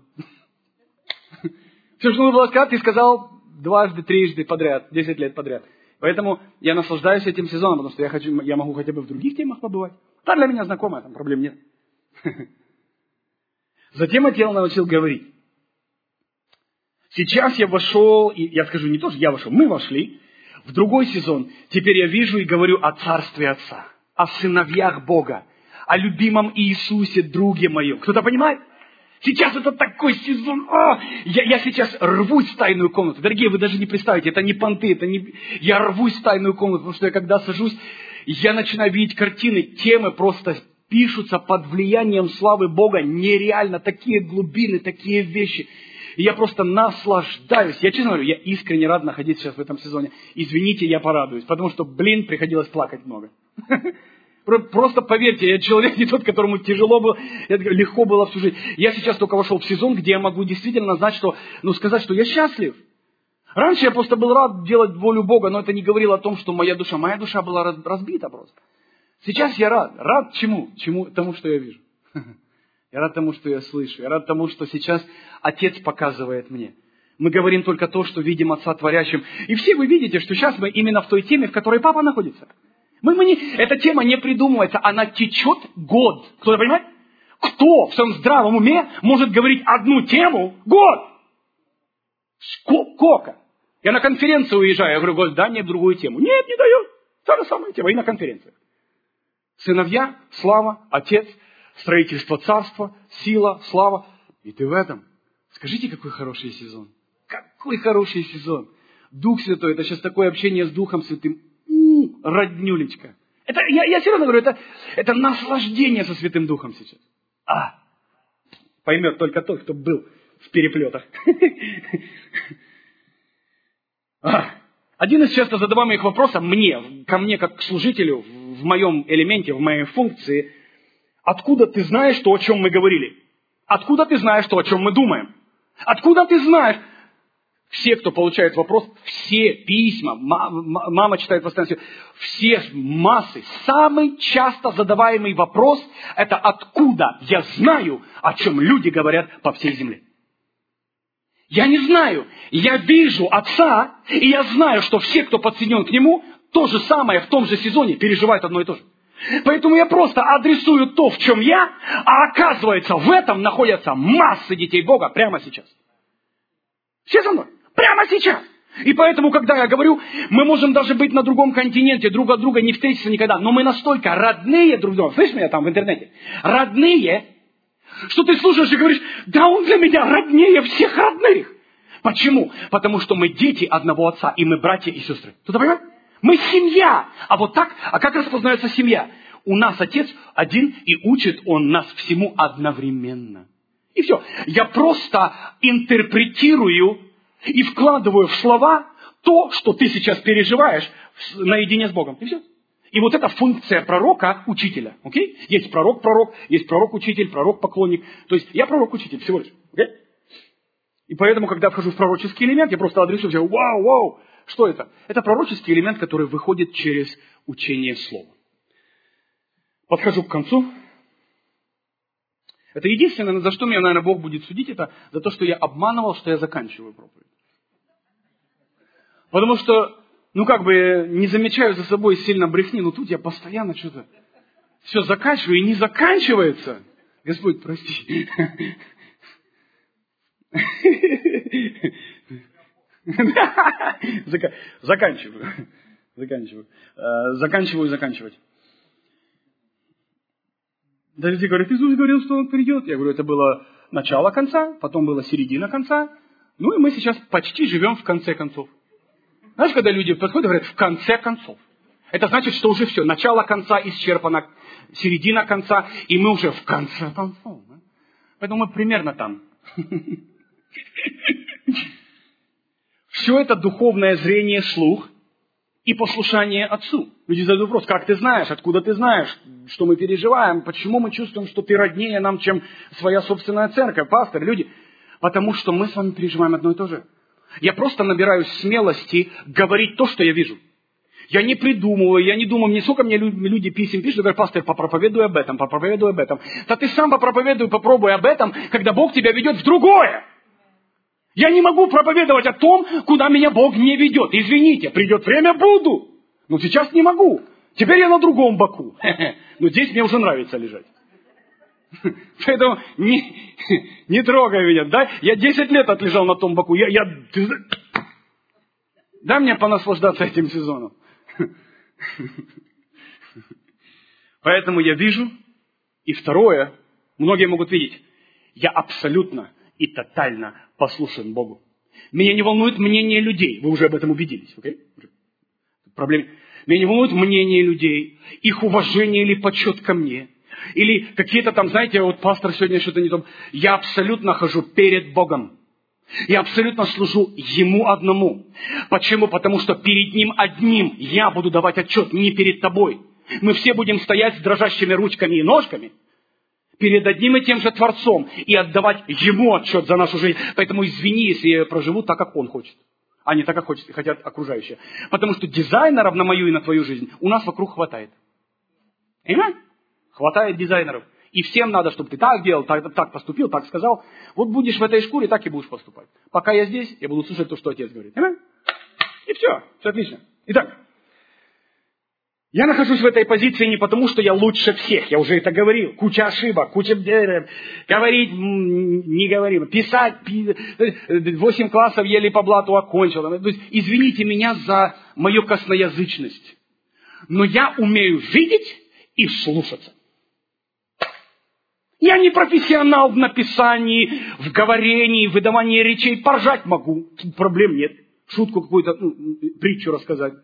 Все, что было сказано, ты сказал дважды, трижды подряд, десять лет подряд. Поэтому я наслаждаюсь этим сезоном, потому что я, хочу, я могу хотя бы в других темах побывать. Та для меня знакомая, там проблем нет. Затем Отец научил говорить. Сейчас я вошел, и я скажу не то, что я вошел, мы вошли в другой сезон. Теперь я вижу и говорю о Царстве Отца, о сыновьях Бога, о любимом Иисусе, друге моем. Кто-то понимает? Сейчас это такой сезон. О, я, я сейчас рвусь в тайную комнату. Дорогие, вы даже не представите, это не понты, это не... Я рвусь в тайную комнату, потому что я когда сажусь, я начинаю видеть картины, темы просто пишутся под влиянием славы Бога. Нереально, такие глубины, такие вещи. И я просто наслаждаюсь. Я честно говорю, я искренне рад находиться сейчас в этом сезоне. Извините, я порадуюсь, потому что, блин, приходилось плакать много. Просто поверьте, я человек не тот, которому тяжело было, легко было всю жизнь. Я сейчас только вошел в сезон, где я могу действительно знать, что, ну, сказать, что я счастлив. Раньше я просто был рад делать волю Бога, но это не говорило о том, что моя душа, моя душа была разбита просто. Сейчас я рад. Рад чему? Чему? Тому, что я вижу. Я рад тому, что я слышу. Я рад тому, что сейчас Отец показывает мне. Мы говорим только то, что видим Отца Творящим. И все вы видите, что сейчас мы именно в той теме, в которой Папа находится. Мы, мы не, эта тема не придумывается, она течет год. Кто-то понимает? Кто в своем здравом уме может говорить одну тему год? Сколько? Я на конференцию уезжаю, я говорю, Господь, дай мне другую тему. Нет, не дает. Та же самая тема и на конференциях. Сыновья, слава, Отец, строительство царства, сила, слава. И ты в этом. Скажите, какой хороший сезон. Какой хороший сезон. Дух Святой, это сейчас такое общение с Духом Святым. У-у-у, роднюлечка. Это, я, я серьезно говорю, это, это наслаждение со Святым Духом сейчас. А, поймет только тот, кто был в переплетах. А, один из часто задаваемых вопросов мне, ко мне как к служителю, в моем элементе, в моей функции, откуда ты знаешь то, о чем мы говорили? Откуда ты знаешь то, о чем мы думаем? Откуда ты знаешь? Все, кто получает вопрос, все письма, мама читает постоянно, все массы, самый часто задаваемый вопрос, это откуда я знаю, о чем люди говорят по всей земле. Я не знаю, я вижу Отца, и я знаю, что все, кто подсоединен к Нему, то же самое в том же сезоне переживают одно и то же. Поэтому я просто адресую то, в чем я, а оказывается, в этом находятся массы детей Бога прямо сейчас. Все со мной? Прямо сейчас. И поэтому, когда я говорю, мы можем даже быть на другом континенте, друг от друга не встретиться никогда, но мы настолько родные друг друга, слышишь меня там в интернете? Родные, что ты слушаешь и говоришь, да он для меня роднее всех родных. Почему? Потому что мы дети одного Отца, и мы братья и сестры. Кто-то понимает? Мы семья. А вот так, а как распознается семья? У нас Отец один, и учит Он нас всему одновременно. И все. Я просто интерпретирую и вкладываю в слова то, что ты сейчас переживаешь наедине с Богом. И все. И вот эта функция пророка-учителя. Okay? Есть пророк-пророк, есть пророк-учитель, пророк-поклонник. То есть я пророк-учитель всего лишь. Okay? И поэтому, когда вхожу в пророческий элемент, я просто адресую все. Вау, вау. Что это? Это пророческий элемент, который выходит через учение слова. Подхожу к концу. Это единственное, за что меня, наверное, Бог будет судить, это за то, что я обманывал, что я заканчиваю проповедь. Потому что, ну как бы, не замечаю за собой сильно брехни, но тут я постоянно что-то все заканчиваю, и не заканчивается. Господь, прости. Заканчиваю. Заканчиваю. Заканчиваю заканчивать. Да люди говорят, Иисус говорил, что Он придет. Я говорю, это было начало конца, потом было середина конца. Ну и мы сейчас почти живем в конце концов. Знаешь, когда люди подходят и говорят, в конце концов. Это значит, что уже все, начало конца исчерпано, середина конца, и мы уже в конце концов. Да? Поэтому мы примерно там. Все это духовное зрение, слух и послушание Отцу. Люди задают вопрос, как ты знаешь, откуда ты знаешь, что мы переживаем, почему мы чувствуем, что ты роднее нам, чем своя собственная церковь, пастор, люди. Потому что мы с вами переживаем одно и то же. Я просто набираюсь смелости говорить то, что я вижу. Я не придумываю, я не думаю, мне сколько мне люди писем пишут, говорят, пастор, попроповедуй об этом, попроповедуй об этом. Да ты сам попроповедуй, попробуй об этом, когда Бог тебя ведет в другое. Я не могу проповедовать о том, куда меня Бог не ведет. Извините, придет время, буду. Но сейчас не могу. Теперь я на другом боку. Но здесь мне уже нравится лежать. Поэтому не, не трогай меня. Да? Я десять лет отлежал на том боку. Я, я... Дай мне понаслаждаться этим сезоном. Поэтому я вижу. И второе, многие могут видеть, я абсолютно и тотально послушен Богу. Меня не волнует мнение людей. Вы уже об этом убедились. Okay? Проблема. Меня не волнует мнение людей, их уважение или почет ко мне. Или какие-то там, знаете, вот пастор сегодня что-то не то. Я абсолютно хожу перед Богом. Я абсолютно служу Ему одному. Почему? Потому что перед Ним одним я буду давать отчет, не перед тобой. Мы все будем стоять с дрожащими ручками и ножками перед одним и тем же Творцом и отдавать Ему отчет за нашу жизнь. Поэтому извини, если я проживу так, как Он хочет, а не так, как хочет, хотят окружающие. Потому что дизайнеров на мою и на твою жизнь у нас вокруг хватает. Понимаете? Хватает дизайнеров. И всем надо, чтобы ты так делал, так, так поступил, так сказал. Вот будешь в этой шкуре, так и будешь поступать. Пока я здесь, я буду слушать то, что отец говорит. И все, все отлично. Итак, я нахожусь в этой позиции не потому, что я лучше всех. Я уже это говорил. Куча ошибок, куча... Говорить не говорим. Писать... Восемь классов еле по блату окончил. То есть, извините меня за мою косноязычность. Но я умею видеть и слушаться. Я не профессионал в написании, в говорении, в выдавании речей. Поржать могу. Тут проблем нет. Шутку какую-то, ну, притчу рассказать.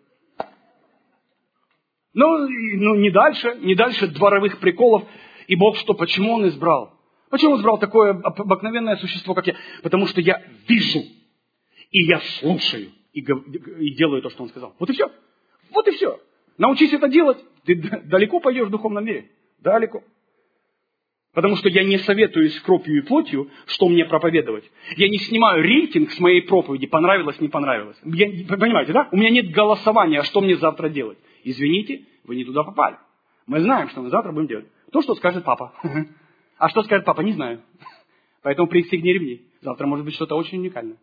Но ну, не дальше, не дальше дворовых приколов. И Бог что, почему Он избрал? Почему Он избрал такое обыкновенное существо, как я? Потому что я вижу, и я слушаю, и, и делаю то, что Он сказал. Вот и все. Вот и все. Научись это делать, ты далеко пойдешь в духовном мире. Далеко. Потому что я не советую с кровью и плотью, что мне проповедовать. Я не снимаю рейтинг с моей проповеди, понравилось, не понравилось. Я, понимаете, да? У меня нет голосования, что мне завтра делать. Извините, вы не туда попали. Мы знаем, что мы завтра будем делать. То, что скажет папа. А что скажет папа, не знаю. Поэтому пристегни ремни. Завтра может быть что-то очень уникальное.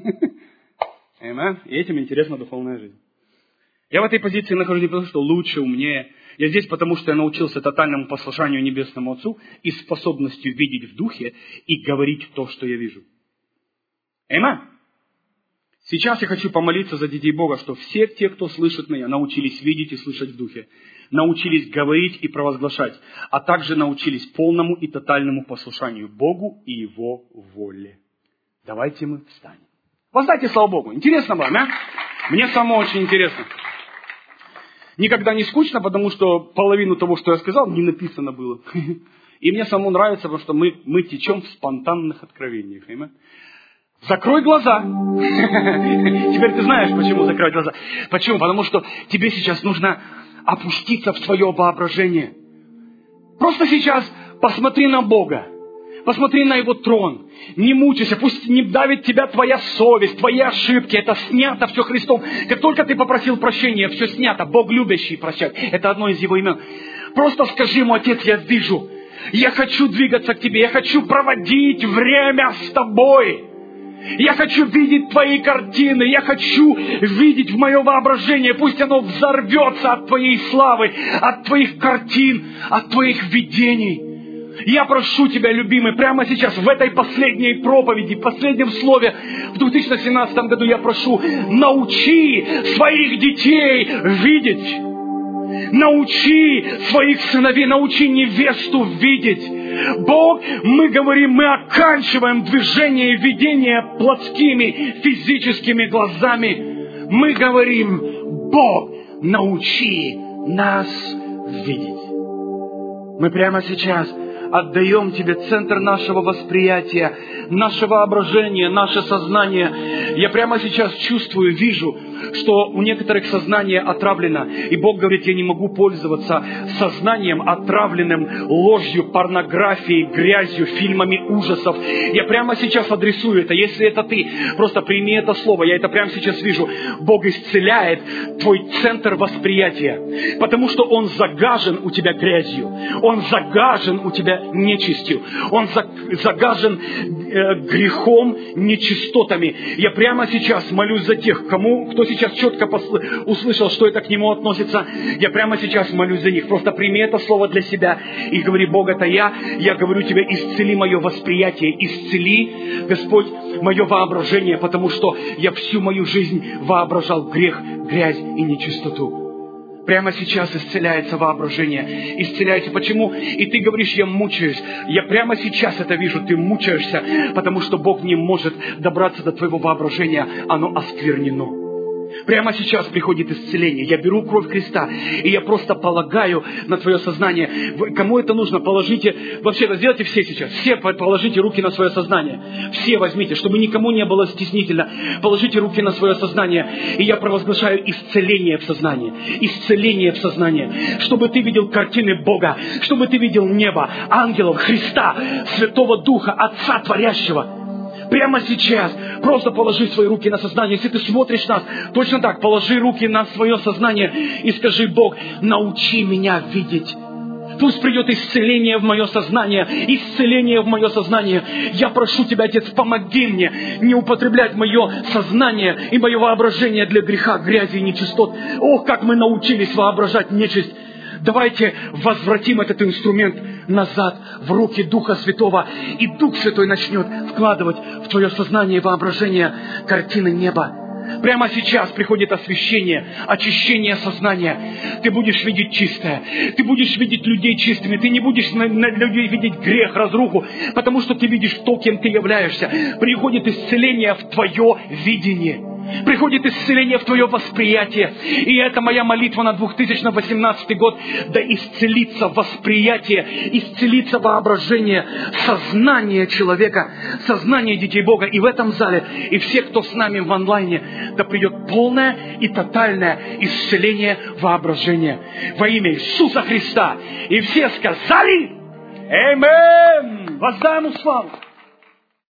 И этим интересна духовная жизнь. Я в этой позиции нахожусь не потому, что лучше, умнее. Я здесь потому, что я научился тотальному послушанию Небесному Отцу и способностью видеть в духе и говорить то, что я вижу. Аминь. Сейчас я хочу помолиться за детей Бога, что все те, кто слышит меня, научились видеть и слышать в духе, научились говорить и провозглашать, а также научились полному и тотальному послушанию Богу и Его воле. Давайте мы встанем. Воздайте слава Богу. Интересно вам, да? Мне самому очень интересно. Никогда не скучно, потому что половину того, что я сказал, не написано было. И мне самому нравится, потому что мы, мы течем в спонтанных откровениях. Понимаете? Закрой глаза. Теперь ты знаешь, почему закрывать глаза. Почему? Потому что тебе сейчас нужно опуститься в свое воображение. Просто сейчас посмотри на Бога. Посмотри на Его трон. Не мучайся. Пусть не давит тебя твоя совесть, твои ошибки. Это снято все Христом. Как только ты попросил прощения, все снято. Бог любящий прощать. Это одно из Его имен. Просто скажи Ему: Отец, я вижу. Я хочу двигаться к Тебе. Я хочу проводить время с Тобой. Я хочу видеть Твои картины. Я хочу видеть в мое воображение. Пусть оно взорвется от Твоей славы, от Твоих картин, от Твоих видений. Я прошу Тебя, любимый, прямо сейчас, в этой последней проповеди, последнем слове, в две тысячи семнадцатом году я прошу: научи своих детей видеть. Научи своих сыновей, научи невесту видеть. Бог, мы говорим, мы оканчиваем движение и видение плотскими, физическими глазами. Мы говорим: Бог, научи нас видеть. Мы прямо сейчас отдаем Тебе центр нашего восприятия, наше воображение, наше сознание. Я прямо сейчас чувствую, вижу, что у некоторых сознание отравлено. И Бог говорит: я не могу пользоваться сознанием, отравленным ложью, порнографией, грязью, фильмами ужасов. Я прямо сейчас адресую это. Если это ты, просто прими это слово. Я это прямо сейчас вижу. Бог исцеляет твой центр восприятия, потому что он загажен у тебя грязью. Он загажен у тебя нечистью. Он загажен э, грехом, нечистотами. Я прямо сейчас молюсь за тех, кому, кто сейчас четко посл- услышал, что это к нему относится. Я прямо сейчас молюсь за них. Просто прими это слово для себя и говори: Бог, это я. Я говорю Тебе: исцели мое восприятие, исцели, Господь, мое воображение, потому что я всю мою жизнь воображал грех, грязь и нечистоту. Прямо сейчас исцеляется воображение. Исцеляется. Почему? И ты говоришь: я мучаюсь. Я прямо сейчас это вижу. Ты мучаешься, потому что Бог не может добраться до твоего воображения. Оно осквернено. Прямо сейчас приходит исцеление. Я беру кровь Христа, и я просто полагаю на твое сознание. Вы, кому это нужно, положите, вообще-то сделайте все сейчас. Все положите руки на свое сознание. Все возьмите, чтобы никому не было стеснительно. Положите руки на свое сознание, и я провозглашаю исцеление в сознании. Исцеление в сознании. Чтобы ты видел картины Бога, чтобы ты видел небо, ангелов, Христа, Святого Духа, Отца Творящего. Прямо сейчас просто положи свои руки на сознание. Если ты смотришь нас, точно так, положи руки на свое сознание и скажи: Бог, научи меня видеть. Пусть придет исцеление в мое сознание, исцеление в мое сознание. Я прошу Тебя, Отец, помоги мне не употреблять мое сознание и мое воображение для греха, грязи и нечистот. Ох, как мы научились воображать нечисть. Давайте возвратим этот инструмент назад в руки Духа Святого, и Дух Святой начнет вкладывать в твое сознание и воображение картины неба. Прямо сейчас приходит освящение, очищение сознания. Ты будешь видеть чистое. Ты будешь видеть людей чистыми. Ты не будешь на, на людей видеть грех, разруху, потому что ты видишь то, кем ты являешься. Приходит исцеление в твое видение. Приходит исцеление в твое восприятие. И это моя молитва на две тысячи восемнадцатый год. Да исцелится восприятие, исцелится воображение, сознание человека, сознание детей Бога. И в этом зале, и все, кто с нами в онлайне, да придет полное и тотальное исцеление воображения. Во имя Иисуса Христа. И все сказали: Аминь! Воздай Ему славу!